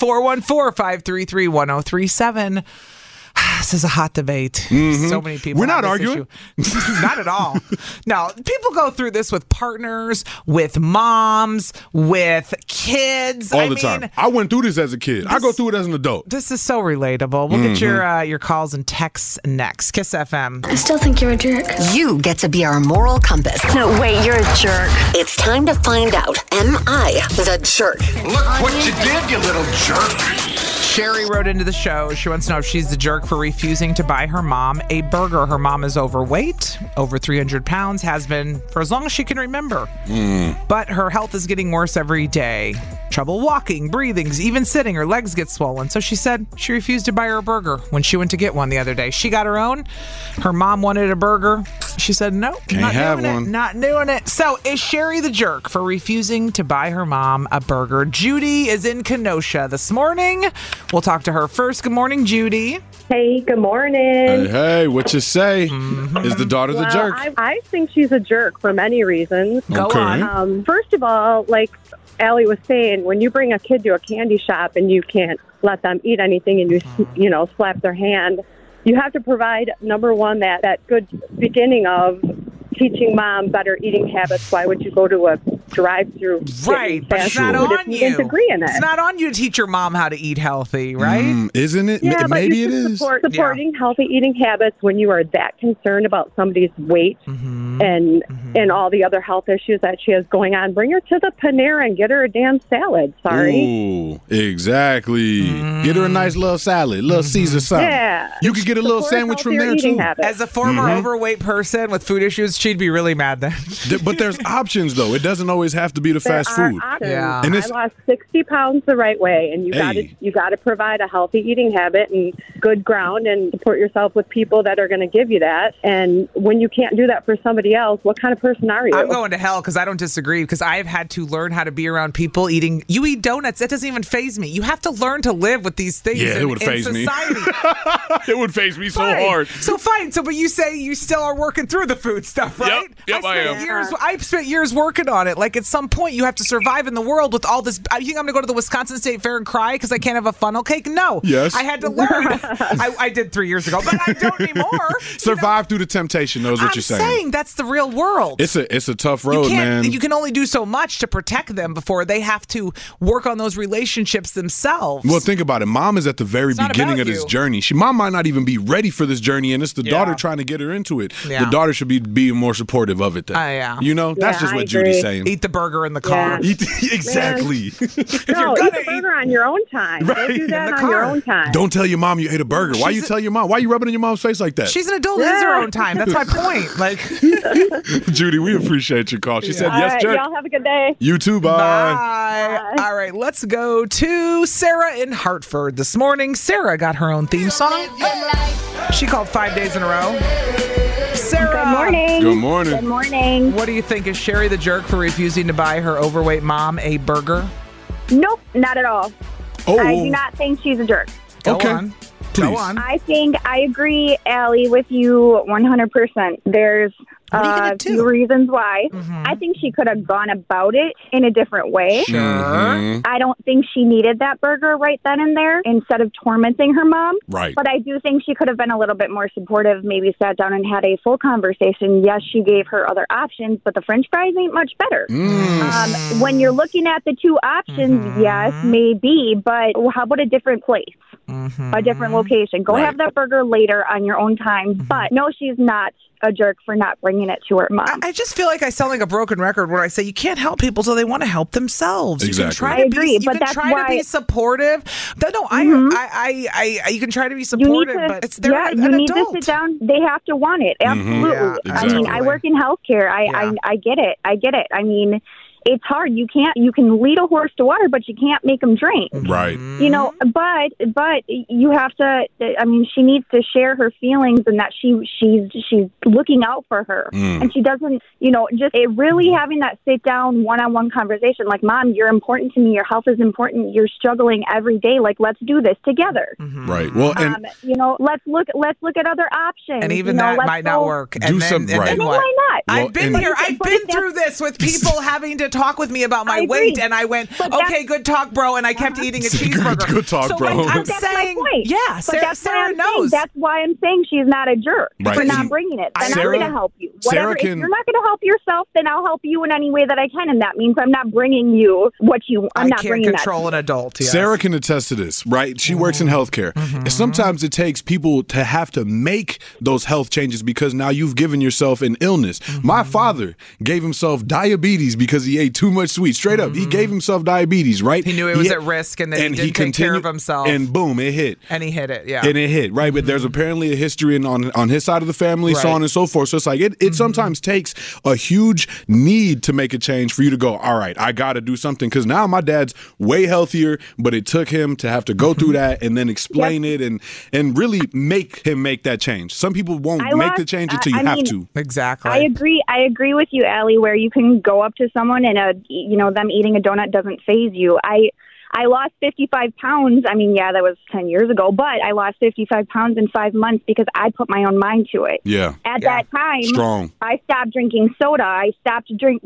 414-533-1037. This is a hot debate. So many people. We're not arguing. Not at all. No, people go through this with partners, with moms, with kids. All the time. I went through this as a kid. I go through it as an adult. This is so relatable. We'll get your calls and texts next. Kiss FM. I still think you're a jerk. You get to be our moral compass. No, wait, you're a jerk. It's time to find out. Am I the jerk? Look what you did, you little jerk. Sherry wrote into the show. She wants to know if she's the jerk for refusing to buy her mom a burger. Her mom is overweight, over 300 pounds, has been for as long as she can remember. But her health is getting worse every day. Trouble walking, breathing, even sitting. Her legs get swollen. So she said she refused to buy her a burger when she went to get one the other day. She got her own. Her mom wanted a burger. She said, no, can't have one. Not doing it. So is Sherry the jerk for refusing to buy her mom a burger? Judy is in Kenosha this morning. We'll talk to her first. Good morning, Judy. Hey, good morning. Hey, what you say? Is the daughter the jerk? I think she's a jerk for many reasons. Go on. First of all, like Allie was saying, when you bring a kid to a candy shop and you can't let them eat anything and you slap their hand, you have to provide, number one, that good beginning of teaching mom better eating habits. Why would you go to a drive-through? Right, but it's not on you. Disagree in it. It's not on you to teach your mom how to eat healthy, right? Isn't it? Yeah, maybe it is. Supporting healthy eating habits when you are that concerned about somebody's weight and all the other health issues that she has going on. Bring her to the Panera and get her a damn salad. Sorry. Ooh, exactly. Get her a nice little salad, little Caesar something. Yeah. You could get a little sandwich from there too. As a former overweight person with food issues, she'd be really mad then. But there's options though. It doesn't always have to be the fast food. Yeah. And I lost 60 pounds the right way, and you got to provide a healthy eating habit and good ground and support yourself with people that are going to give you that. And when you can't do that for somebody else, what kind of person are you? I'm going to hell because I don't disagree, because I've had to learn how to be around people eating. You eat donuts. That doesn't even faze me. You have to learn to live with these things it would faze me. It would faze me so hard. So fine. So, but you say you still are working through the food stuff, right? Yep, I am. I've spent years working on it. Like, at some point, you have to survive in the world with all this. You think I'm going to go to the Wisconsin State Fair and cry because I can't have a funnel cake? No. Yes. I had to learn. I did 3 years ago, but I don't anymore. Survive through the temptation, knows what you're saying. I'm saying that's the real world. It's a tough road, man. You can only do so much to protect them before they have to work on those relationships themselves. Well, think about it. Mom is at the very beginning of this journey. Mom might not even be ready for this journey, and it's the daughter trying to get her into it. Yeah. The daughter should be being more supportive of it then. You know, that's just what Judy's saying. Eat the burger in the car. Exactly. Eat the burger on your own time. Right. Go do that on your own time. Don't tell your mom you ate a burger. Why you tell your mom? Why you rubbing in your mom's face like that? She's an adult. It is her own time. That's my point. Like, Judy, we appreciate your call. She said yes, right, jerk. Y'all have a good day. You too. Bye. Bye. All right, let's go to Sarah in Hartford this morning. Sarah got her own theme song. She called 5 days in a row. Sarah. Good morning. Good morning. Good morning. What do you think? Is Sherry the jerk for refusing to buy her overweight mom a burger? Nope, not at all. Oh. I do not think she's a jerk. Go on. Go on. I think I agree, Allie, with you 100%. There's a few reasons why. I think she could have gone about it in a different way. Sure. I don't think she needed that burger right then and there instead of tormenting her mom. Right. But I do think she could have been a little bit more supportive, maybe sat down and had a full conversation. Yes, she gave her other options, but the French fries ain't much better. When you're looking at the two options, yes, maybe, but how about a different place? A different location. Go have that burger later on your own time. But no, she's not a jerk for not bringing it to her mom. I just feel like I sound like a broken record when I say you can't help people till they want to help themselves. Exactly. You can try I agree, you but can that's try why to be supportive. No, you can try to be supportive, but it's they're an you need adult. to sit down. They have to want it. Absolutely. Yeah, I mean, I work in healthcare. I get it. I mean, it's hard. You can lead a horse to water, but you can't make them drink. Right. You know, but you have to. I mean, she needs to share her feelings and that she's looking out for her, and she doesn't. You know, just really having that sit down one-on-one conversation. Like, Mom, you're important to me. Your health is important. You're struggling every day. Like, let's do this together. Right. Well, and you know, let's look at other options. And even that might not work. Do some right. And why not? I've been here. I've been through this with people having to talk with me about my weight, and I went, okay, good talk, bro, and I kept eating a cheeseburger. Good talk, bro. I'm that's saying, my point. yeah, Sarah knows. That's why I'm saying she's not a jerk for not See, bringing it. Then Sarah- I'm going to help you. Sarah If you're not going to help yourself, then I'll help you in any way that I can, and that means I'm not bringing you what you. I'm not can't bringing control an adult. Yes. Sarah can attest to this, right? She works in healthcare. And sometimes it takes people to have to make those health changes because now you've given yourself an illness. My father gave himself diabetes because he ate too much sweet. Straight up, he gave himself diabetes, right? He knew he was at risk, and then he didn't take care of himself. And boom, it hit. And he hit it, yeah. And it hit, right? But there's apparently a history on his side of the family, so Right. on and so forth. So it's like it sometimes takes a huge need to make a change for you to go, all right, I got to do something. Because now my dad's way healthier, but it took him to have to go through that and then explain it and really make him make that change. Some people won't make the change until you have to. Exactly. I agree with you, Allie, where you can go up to someone and them eating a donut doesn't faze you. I lost 55 pounds. I mean, yeah, that was 10 years ago, but I lost 55 pounds in 5 months because I put my own mind to it. Yeah. At that time, Strong. I stopped drinking soda. I stopped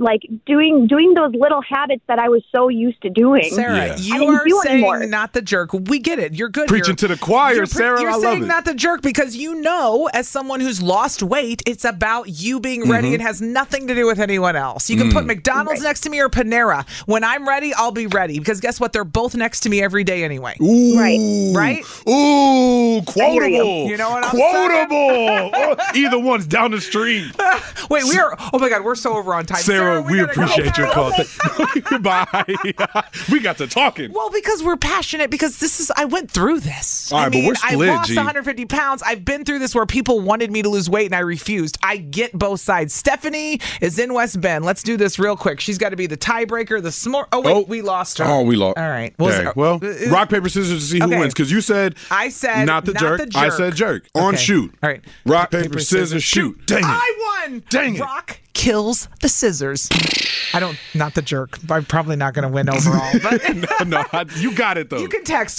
doing those little habits that I was so used to doing. Sarah, I you didn't are do saying anymore. not the jerk. We get it. You're good. Preaching to the choir, You're Sarah. You're I love saying it. not the jerk because you know, as someone who's lost weight, it's about you being ready. It has nothing to do with anyone else. You can put McDonald's next to me or Panera. When I'm ready, I'll be ready because guess what? They're both next to me every day anyway. Ooh. Right? Ooh, quotable. You know what I'm quotable. Oh, either one's down the street. Wait, we are. Oh my God, we're so over on time. Sarah, we gotta appreciate go. your call. Goodbye. We got to talking. Well, because we're passionate, because I went through this. All right, but we're split, I lost G. 150 pounds. I've been through this where people wanted me to lose weight and I refused. I get both sides. Stephanie is in West Bend. Let's do this real quick. She's got to be the tiebreaker, the smart. Oh, wait, we lost her. Oh, we lost. All right. Well, rock, paper, scissors to see who wins. Because you said I said not the jerk. I said jerk. On shoot. All right. Rock, paper, scissors, shoot. Dang it. I won. Dang it. Rock kills the scissors. Not the jerk. I'm probably not going to win overall. But no, you got it though. You can text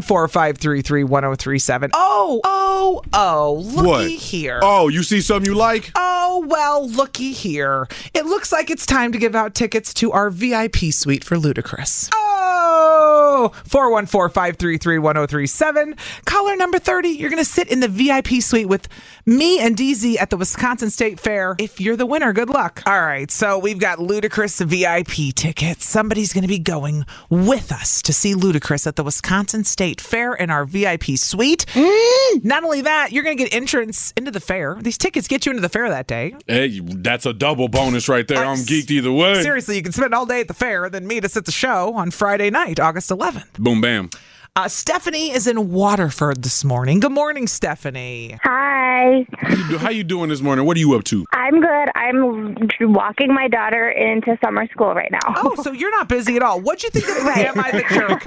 414-533-1037. Oh, looky here. Oh, you see something you like? Oh, well, looky here. It looks like it's time to give out tickets to our VIP suite for Ludacris. Oh, 414-533-1037. Caller number 30. You're going to sit in the VIP suite with me and DZ at the Wisconsin State Fair. If you're the winner, good luck. All right, so we've got Ludacris VIP tickets. Somebody's going to be going with us to see Ludacris at the Wisconsin State Fair in our VIP suite. Not only that, you're going to get entrance into the fair. These tickets get you into the fair that day. Hey, that's a double bonus right there. I'm geeked either way. Seriously, you can spend all day at the fair, then meet us at the show on Friday night, August 11th. Boom, bam. Stephanie is in Waterford this morning. Good morning, Stephanie. Hi. How you doing this morning? What are you up to? I'm good. I'm walking my daughter into summer school right now. Oh, so you're not busy at all. What'd you think of Am I the Jerk?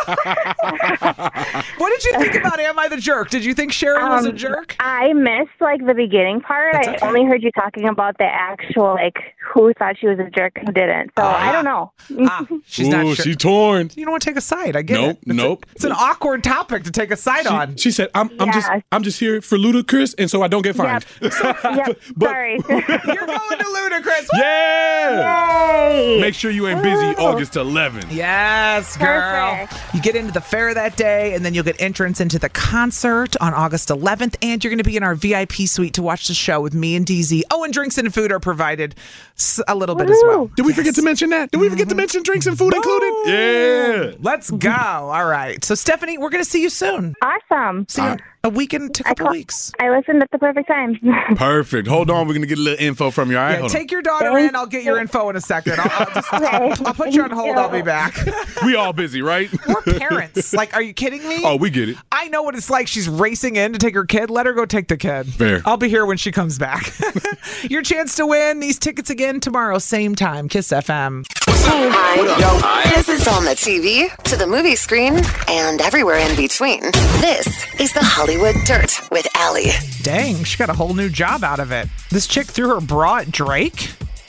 What did you think about Am I the Jerk? Did you think Sharon was a jerk? I missed the beginning part. I only heard you talking about the actual who thought she was a jerk and who didn't. So I don't know. She's not sure. She's torn. You don't want to take a side. I get it. Nope. It's an awkward topic to take a side on. She said, I'm just here for Ludacris, and so I don't get fined. Yep. Sorry. You're going to Ludacris. Yeah. Yay. Make sure you ain't busy August 11th. Yes, girl. Perfect. You get into the fair that day, and then you'll get entrance into the concert on August 11th, and you're going to be in our VIP suite to watch the show with me and DZ. Oh, and drinks and food are provided a little bit as well. Did we forget to mention that? Did we forget to mention drinks and food included? Yeah. Let's go. All right. So, Stephanie, we're going to see you soon. Awesome. See you in a week and a couple weeks. I listened at the perfect time. Perfect. Hold on. We're going to get a little info from you. All right? Yeah, take your daughter in. I'll get your info in a second. I'll put you on hold. I'll be back. We all busy, right? We're parents. Like, are you kidding me? Oh, we get it. I know what it's like. She's racing in to take her kid. Let her go take the kid. Fair. I'll be here when she comes back. Your chance to win these tickets again tomorrow, same time. Kiss FM. Hi. This is on the TV, to the movie screen, and everywhere in between. This is the Hollywood Dirt with Allie. Dang, she got a whole new job out of it. This chick threw her bra at Drake.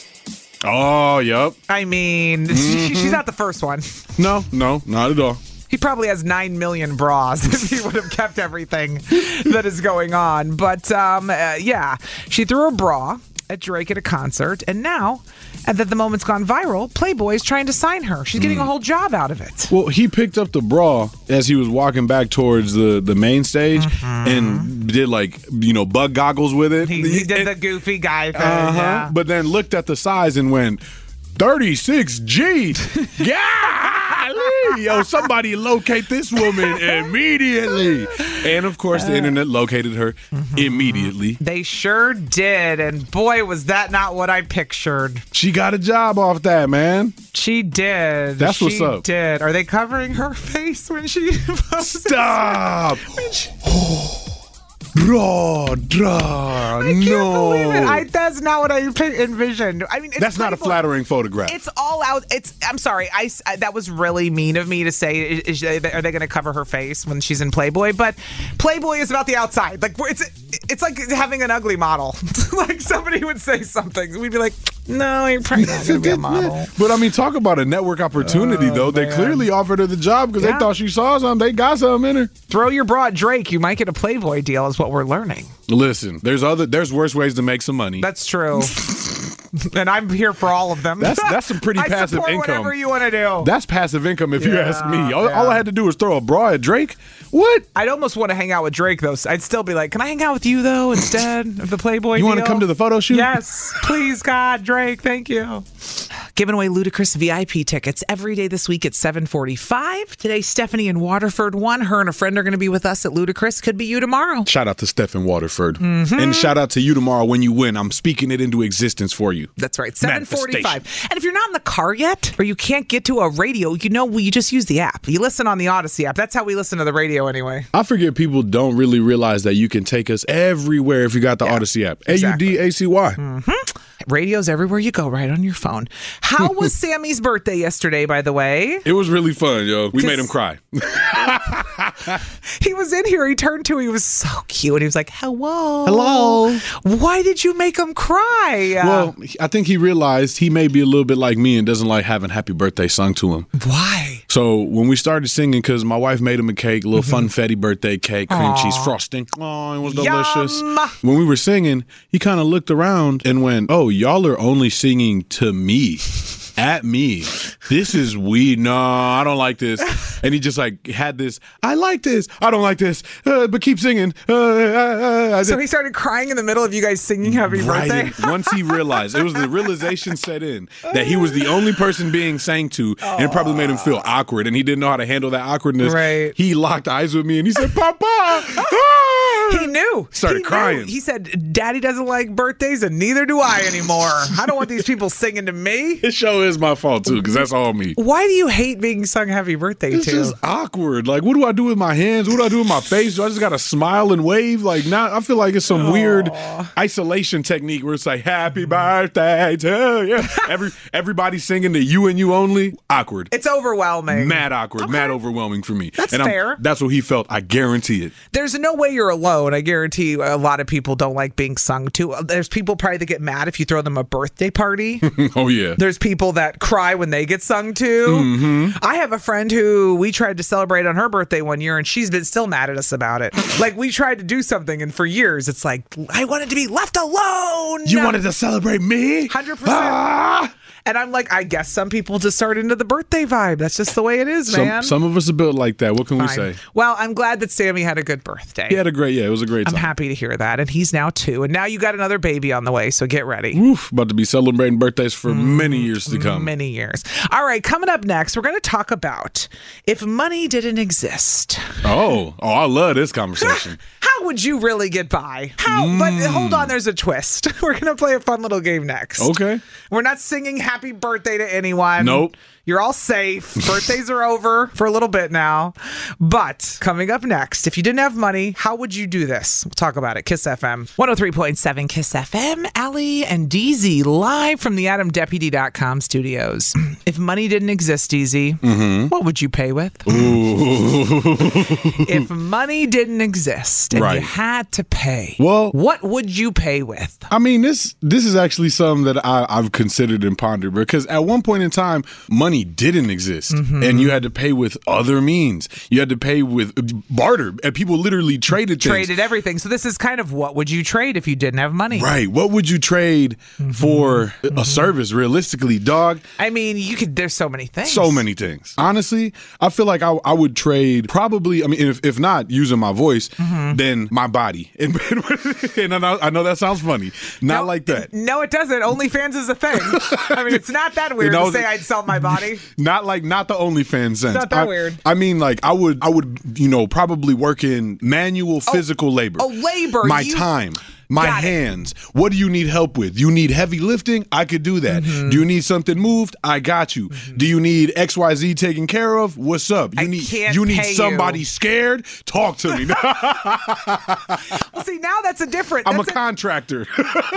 Oh, yep. I mean, she's not the first one. No, not at all. He probably has 9 million bras if he would have kept everything that is going on. But, yeah, she threw her bra at Drake at a concert, and now, that the moment's gone viral, Playboy is trying to sign her. She's getting a whole job out of it. Well, he picked up the bra as he was walking back towards the main stage and did bug goggles with it. He did the goofy guy thing. Yeah. But then looked at the size and went, 36G. Golly. Yo, somebody locate this woman immediately. And of course, the internet located her immediately. They sure did. And boy, was that not what I pictured. She got a job off that, man. She did. That's what's up. She did. Are they covering her face when she posted? Stop. Draw, I can't believe it. That's not what I envisioned. I mean, that's not a flattering photograph. It's all out. I'm sorry. That was really mean of me to say. Are they going to cover her face when she's in Playboy? But Playboy is about the outside. Like it's like having an ugly model. Like somebody would say something, we'd be like, no, you're probably not going to be a model. But I mean, talk about a network opportunity, though. They clearly offered her the job because they thought she saw something. They got something in her. Throw your bra at Drake. You might get a Playboy deal, is what we're learning. Listen, there's worse ways to make some money. That's true. And I'm here for all of them. That's some pretty passive income. Whatever you want to do. That's passive income if you ask me. All I had to do was throw a bra at Drake. What? I'd almost want to hang out with Drake, though. I'd still be like, can I hang out with you, though, instead of the Playboy You want to come to the photo shoot? Yes. Please, God, Drake. Thank you. Giving away Ludacris VIP tickets every day this week at 7:45. Today, Stephanie in Waterford won. Her and a friend are going to be with us at Ludacris. Could be you tomorrow. Shout out to Steph in Waterford. And shout out to you tomorrow when you win. I'm speaking it into existence for you. That's right. 7:45. And if you're not in the car yet, or you can't get to a radio, you just use the app. You listen on the Odyssey app. That's how we listen to the radio anyway. I forget people don't really realize that you can take us everywhere if you got the Odyssey app. Exactly. AUDACY. Radio's everywhere you go, right on your phone. How was Sammy's birthday yesterday, by the way? It was really fun, yo. We made him cry. He was in here. He turned to. He was so cute. He was like, hello. Hello. Why did you make him cry? Well, I think he realized he may be a little bit like me and doesn't like having happy birthday sung to him. Why? So when we started singing, because my wife made him a cake, a little funfetti birthday cake, cream cheese frosting. Oh, it was delicious. Yum. When we were singing, he kind of looked around and went, oh, y'all are only singing to me. At me. This is weird. No, I don't like this. And he just had this, I like this. I don't like this. But keep singing. So he started crying in the middle of you guys singing happy birthday? Once he realized, it was the realization set in that he was the only person being sang to, and it probably made him feel awkward, and he didn't know how to handle that awkwardness. Right. He locked eyes with me and he said, Papa! He knew. Started crying. He said, Daddy doesn't like birthdays and neither do I anymore. I don't want these people singing to me. It sure is my fault too, because that's all me. Why do you hate being sung happy birthday to? It's just awkward. Like, what do I do with my hands? What do I do with my face? Do I just got to smile and wave? I feel like it's some weird isolation technique where it's like, happy birthday to you. Everybody singing to you and you only. Awkward. It's overwhelming. Mad awkward. Okay. Mad overwhelming for me. That's fair. That's what he felt. I guarantee it. There's no way you're alone. alone. I guarantee a lot of people don't like being sung to. There's people probably that get mad if you throw them a birthday party. Oh, yeah. There's people that cry when they get sung to. I have a friend who we tried to celebrate on her birthday one year, and she's been still mad at us about it. Like, we tried to do something, and for years, it's like, I wanted to be left alone. You wanted to celebrate me? 100%. And I'm like, I guess some people just start into the birthday vibe. That's just the way it is, man. Some of us are built like that. What can we say? Well, I'm glad that Sammy had a good birthday. He had it was a great time. I'm happy to hear that. And he's now 2. And now you got another baby on the way, so get ready. Oof, about to be celebrating birthdays for many years to come. Many years. All right, coming up next, we're going to talk about if money didn't exist. Oh, I love this conversation. How would you really get by? But hold on, there's a twist. We're going to play a fun little game next. Okay. We're not singing happy birthday to anyone. Nope. You're all safe. Birthdays are over for a little bit now. But coming up next, if you didn't have money, how would you do this? We'll talk about it. Kiss FM. 103.7 Kiss FM. Allie and DZ live from the AdamDeputy.com studios. If money didn't exist, DZ, what would you pay with? If money didn't exist and you had to pay, what would you pay with? I mean, this is actually something that I've considered and pondered, because at one point in time, money didn't exist, and you had to pay with other means. You had to pay with barter, and people literally traded things. Traded everything. So this is kind of what would you trade if you didn't have money? Right. What would you trade for a service, realistically, dog? I mean, there's so many things. So many things. Honestly, I feel like I would trade probably, I mean, if not using my voice, then my body. And I know that sounds funny. Not like that. No, it doesn't. OnlyFans is a thing. I mean, it's not that weird to say I'd sell my body. Not the OnlyFans sense. Not that weird. I mean, like, I would, probably work in manual physical labor. Oh, labor. My time. My hands. What do you need help with? You need heavy lifting? I could do that. Do you need something moved? I got you. Do you need XYZ taken care of? What's up? You need somebody scared? Talk to me. Well, see, now that's a different. I'm a contractor.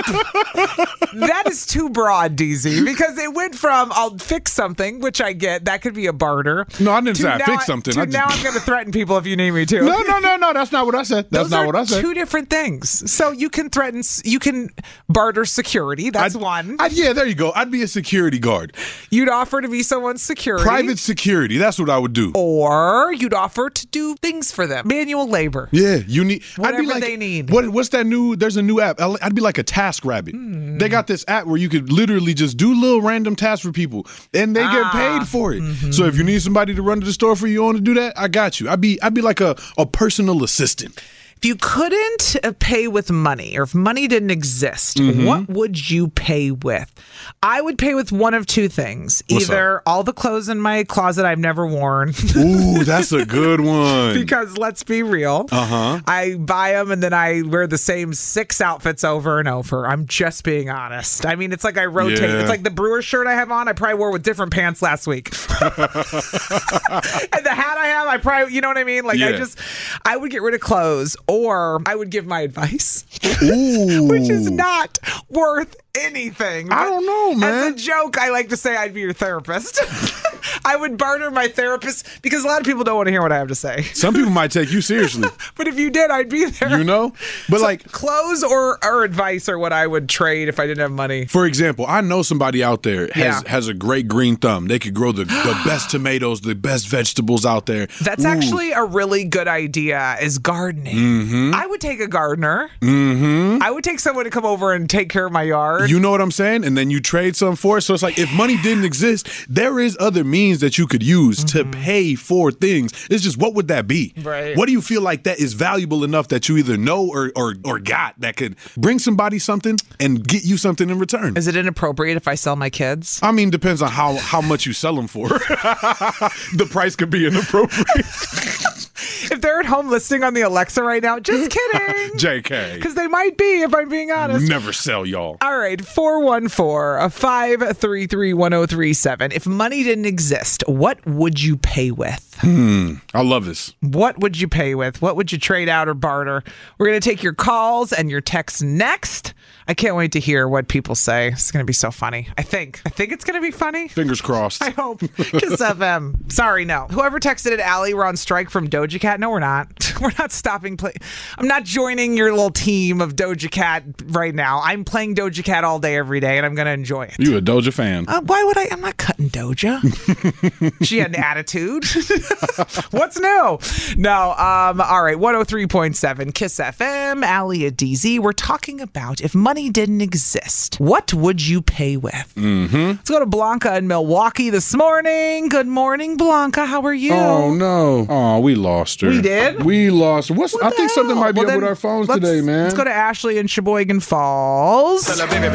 That is too broad, DZ, because it went from I'll fix something, which I get. That could be a barter. No, I didn't say I fix something. Now I'm going to threaten people if you need me to. No. That's not what I said. That's not what I said. Two different things. So you can threaten, you can barter security. That's one. Yeah, there you go. I'd be a security guard. You'd offer to be someone's security. Private security. That's what I would do. Or you'd offer to do things for them. Manual labor. Yeah, you need whatever I'd be like, they need. What's that new? There's a new app. I'd be like a Task Rabbit. They got this app where you could literally just do little random tasks for people, and they get paid for it. So if you need somebody to run to the store for you, want to do that, I got you. I'd be like a personal assistant. If you couldn't pay with money, or if money didn't exist, what would you pay with? I would pay with one of two things. Either all the clothes in my closet I've never worn. Ooh, that's a good one. Because let's be real. I buy them and then I wear the same 6 outfits over and over. I'm just being honest. I mean, it's like I rotate. Yeah. It's like the Brewer shirt I have on, I probably wore with different pants last week. And the hat I have, I probably, you know what I mean? Like, I would get rid of clothes. Or I would give my advice, which is not worth anything. I don't know, man. As a joke, I like to say I'd be your therapist. I would barter my therapist because a lot of people don't want to hear what I have to say. Some people might take you seriously. But if you did, I'd be there. You know? But like clothes or advice are what I would trade if I didn't have money. For example, I know somebody out there has a great green thumb. They could grow the best tomatoes, the best vegetables out there. That's actually a really good idea, is gardening. I would take a gardener. I would take someone to come over and take care of my yard. You know what I'm saying? And then you trade some for it. So it's like, if money didn't exist, there is other means that you could use to pay for things. It's just, what would that be? Right. What do you feel like that is valuable enough that you either know or got that could bring somebody something and get you something in return? Is it inappropriate if I sell my kids? I mean, depends on how much you sell them for. The price could be inappropriate. If they're at home listening on the Alexa right now, just kidding. JK. Because they might be, if I'm being honest. Never sell y'all. All right, 414-533-1037. If money didn't exist, what would you pay with? I love this. What would you pay with? What would you trade out or barter? We're going to take your calls and your texts next. I can't wait to hear what people say. It's going to be so funny. I think it's going to be funny. Fingers crossed. I hope. Kiss FM. Sorry, no. Whoever texted it, Allie, we're on strike from Doja Doja Cat? No, we're not. We're not stopping playing. I'm not joining your little team of Doja Cat right now. I'm playing Doja Cat all day, every day, and I'm going to enjoy it. You a Doja fan? Why would I? I'm not cutting Doja. She had an attitude. What's new? No. All right. 103.7 Kiss FM. Allie at DZ. We're talking about if money didn't exist, what would you pay with? Let's go to Blanca in Milwaukee this morning. Good morning, Blanca. How are you? Oh, no. Oh, we lost her. We did? We lost her. I think something might be up with our phones today, man. Let's go to Ashley in Sheboygan Falls.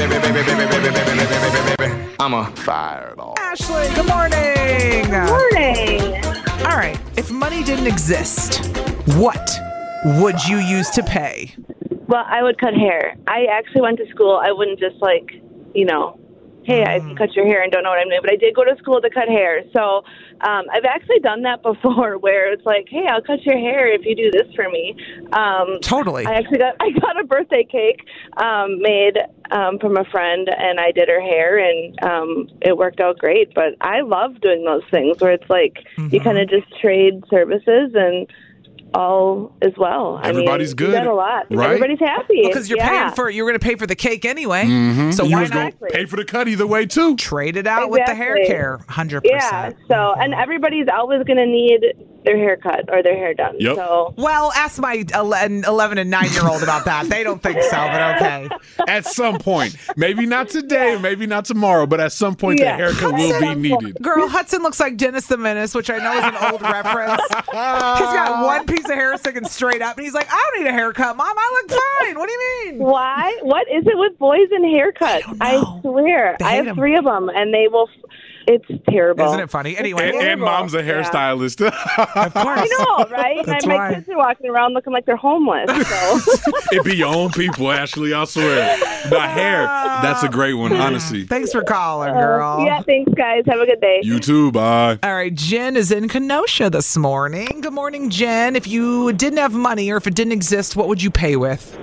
I'm a fire dog. Ashley, good morning. Good morning. All right. If money didn't exist, what would you use to pay? Well, I would cut hair. I actually went to school. I wouldn't just hey, I can cut your hair and don't know what I'm doing. But I did go to school to cut hair. So I've actually done that before where it's like, hey, I'll cut your hair if you do this for me. Totally. I got a birthday cake made from a friend, and I did her hair, and it worked out great. But I love doing those things where it's like you kind of just trade services and all as well. Everybody's good. You got a lot. Right? Everybody's happy. Because you're going to pay for the cake anyway. So You why was not gonna pay for the cut either way, too. trade it out with the hair care? 100%. Yeah. So, and everybody's always going to need their hair cut or their hair done. Yep. So, Well, ask my 11 and 9-year-old about that. They don't think so, but okay. At some point. Maybe not today, maybe not tomorrow, but at some point the haircut will be needed. Girl, Hudson looks like Dennis the Menace, which I know is an old reference. He's got one piece of hair sticking straight up, and he's like, I don't need a haircut, Mom. I look fine. What do you mean? why? What is it with boys and haircuts? I swear. They I hate have 'em. 3 of them, and they will. It's terrible. Isn't it funny? Anyway. And Mom's a hairstylist. Of course. I know, right? That's my why. kids are walking around looking like they're homeless. So. It be your own people, Ashley, I swear. The hair, that's a great one, honestly. Thanks for calling, girl. Yeah, thanks, guys. Have a good day. You too, bye. All right, Jen is in Kenosha this morning. Good morning, Jen. If you didn't have money or if it didn't exist, what would you pay with?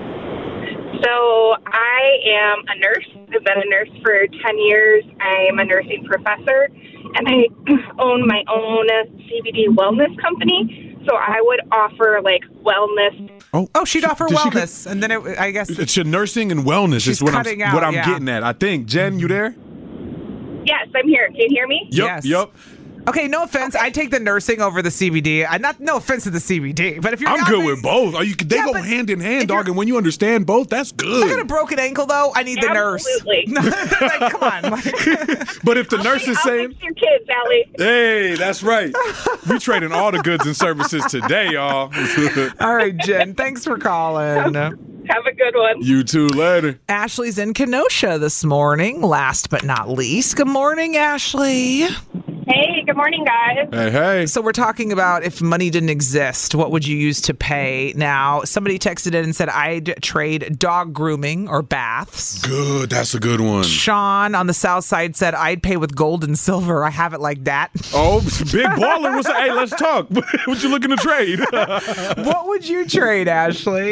So I am a nurse. I've been a nurse for 10 years. I'm a nursing professor, and I own my own CBD wellness company. So I would offer like wellness. Oh, she'd offer wellness, and then I guess it's your nursing and wellness is what I'm yeah. getting at. I think. Jen, you there? Yes, I'm here. Can you hear me? Yep. Okay, no offense. I take the nursing over the CBD. No offense to the CBD, but if you're I'm good with both. They go hand in hand, dog. And when you understand both, that's good. If I got a broken ankle, though, I need the nurse. Like, come on. But if the nurse is saying, your kids, Allie. hey, that's right. We trading all the goods and services today, y'all. All right, Jen. Thanks for calling. Have a good one. You too. Later. Ashley's in Kenosha this morning. Last but not least, good morning, Ashley. Hey, good morning, guys. Hey. So we're talking about if money didn't exist, what would you use to pay? Now, somebody texted in and said, I'd trade dog grooming or baths. Good. That's a good one. Sean on the south side said, I'd pay with gold and silver. I have it like that. Oh, big baller. Hey, let's talk. What you looking to trade? What would you trade, Ashley?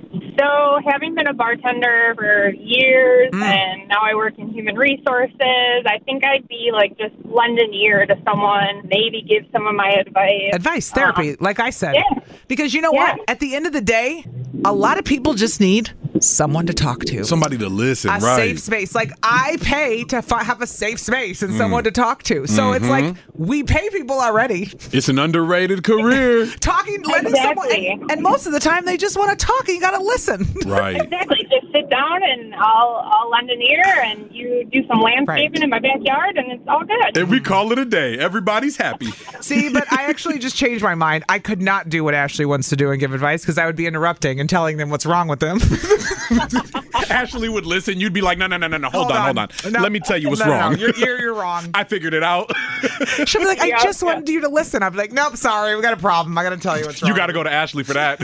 So, having been a bartender for years and now I work in human resources, I think I'd be like just lend an ear to someone, maybe give some of my advice. Advice, therapy, like I said. Yeah. Because you know what? At the end of the day, a lot of people just need someone to talk to. Somebody to listen, a safe space. Like, I pay to have a safe space and someone to talk to. So it's like, we pay people already. It's an underrated career. Talking, letting someone, and most of the time they just want to talk and you got to listen. Right. Exactly. Just sit down and I'll lend an ear and you do some landscaping in my backyard and it's all good. And we call it a day. Everybody's happy. See, but I actually just changed my mind. I could not do what Ashley wants to do and give advice because I would be interrupting and telling them what's wrong with them. Ashley would listen. You'd be like, no. Hold on. No, let me tell you what's wrong. No, you're wrong. I figured it out. She'll be like, I just wanted you to listen. I'll be like, nope, sorry. We got a problem. I got to tell you what's wrong. You got to go to Ashley for that.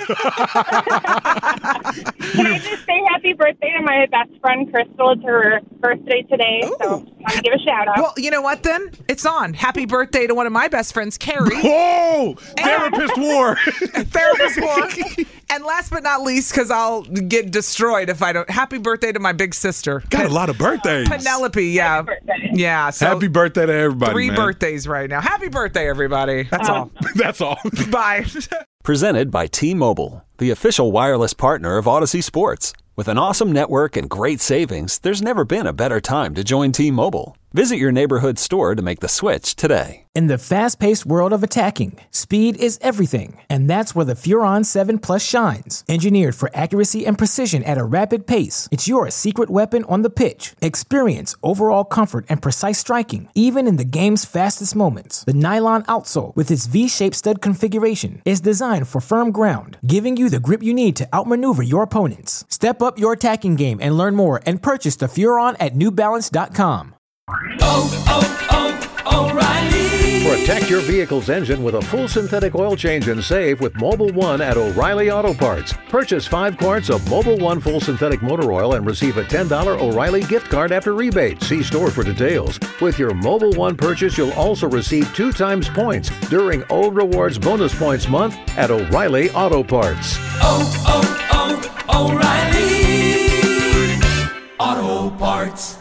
Can I just say happy birthday to my best friend, Crystal? It's her birthday today, so I want to give a shout out. Well, you know what then? It's on. Happy birthday to one of my best friends, Carrie. Whoa! Therapist war. Therapist war. And last but not least, because I'll get destroyed if I don't happy birthday to my big sister. Got a lot of birthdays. Penelope, yeah. Yeah. So happy birthday to everybody, 3 man. birthdays right now. Happy birthday, everybody. That's all. That's all. Bye. Presented by T-Mobile, the official wireless partner of Odyssey Sports. With an awesome network and great savings, there's never been a better time to join T-Mobile. Visit your neighborhood store to make the switch today. In the fast-paced world of attacking, speed is everything, and that's where the Furon 7 Plus shines. Engineered for accuracy and precision at a rapid pace, it's your secret weapon on the pitch. Experience overall comfort and precise striking, even in the game's fastest moments. The nylon outsole, with its V-shaped stud configuration, is designed for firm ground, giving you the grip you need to outmaneuver your opponents. Step up your attacking game and learn more and purchase the Furon at newbalance.com. O'Reilly. Protect your vehicle's engine with a full synthetic oil change and save with Mobil 1 at O'Reilly Auto Parts. Purchase 5 quarts of Mobil 1 full synthetic motor oil and receive a $10 O'Reilly gift card after rebate. See store for details. With your Mobil 1 purchase, you'll also receive 2 times points during Old Rewards Bonus Points Month at O'Reilly Auto Parts. O'Reilly Auto Parts.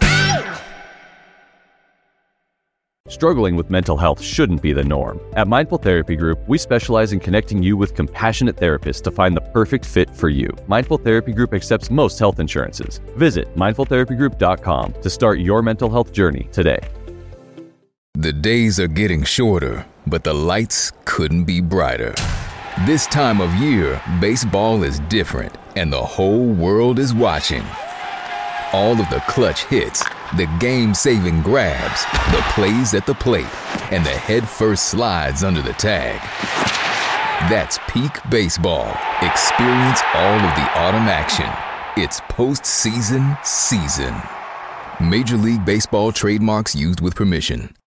Struggling with mental health shouldn't be the norm. At Mindful Therapy Group, we specialize in connecting you with compassionate therapists to find the perfect fit for you. Mindful Therapy Group accepts most health insurances. Visit mindfultherapygroup.com to start your mental health journey today. The days are getting shorter, but the lights couldn't be brighter. This time of year, baseball is different, and the whole world is watching. All of the clutch hits, the game-saving grabs, the plays at the plate, and the head-first slides under the tag. That's peak baseball. Experience all of the autumn action. It's postseason season. Major League Baseball trademarks used with permission.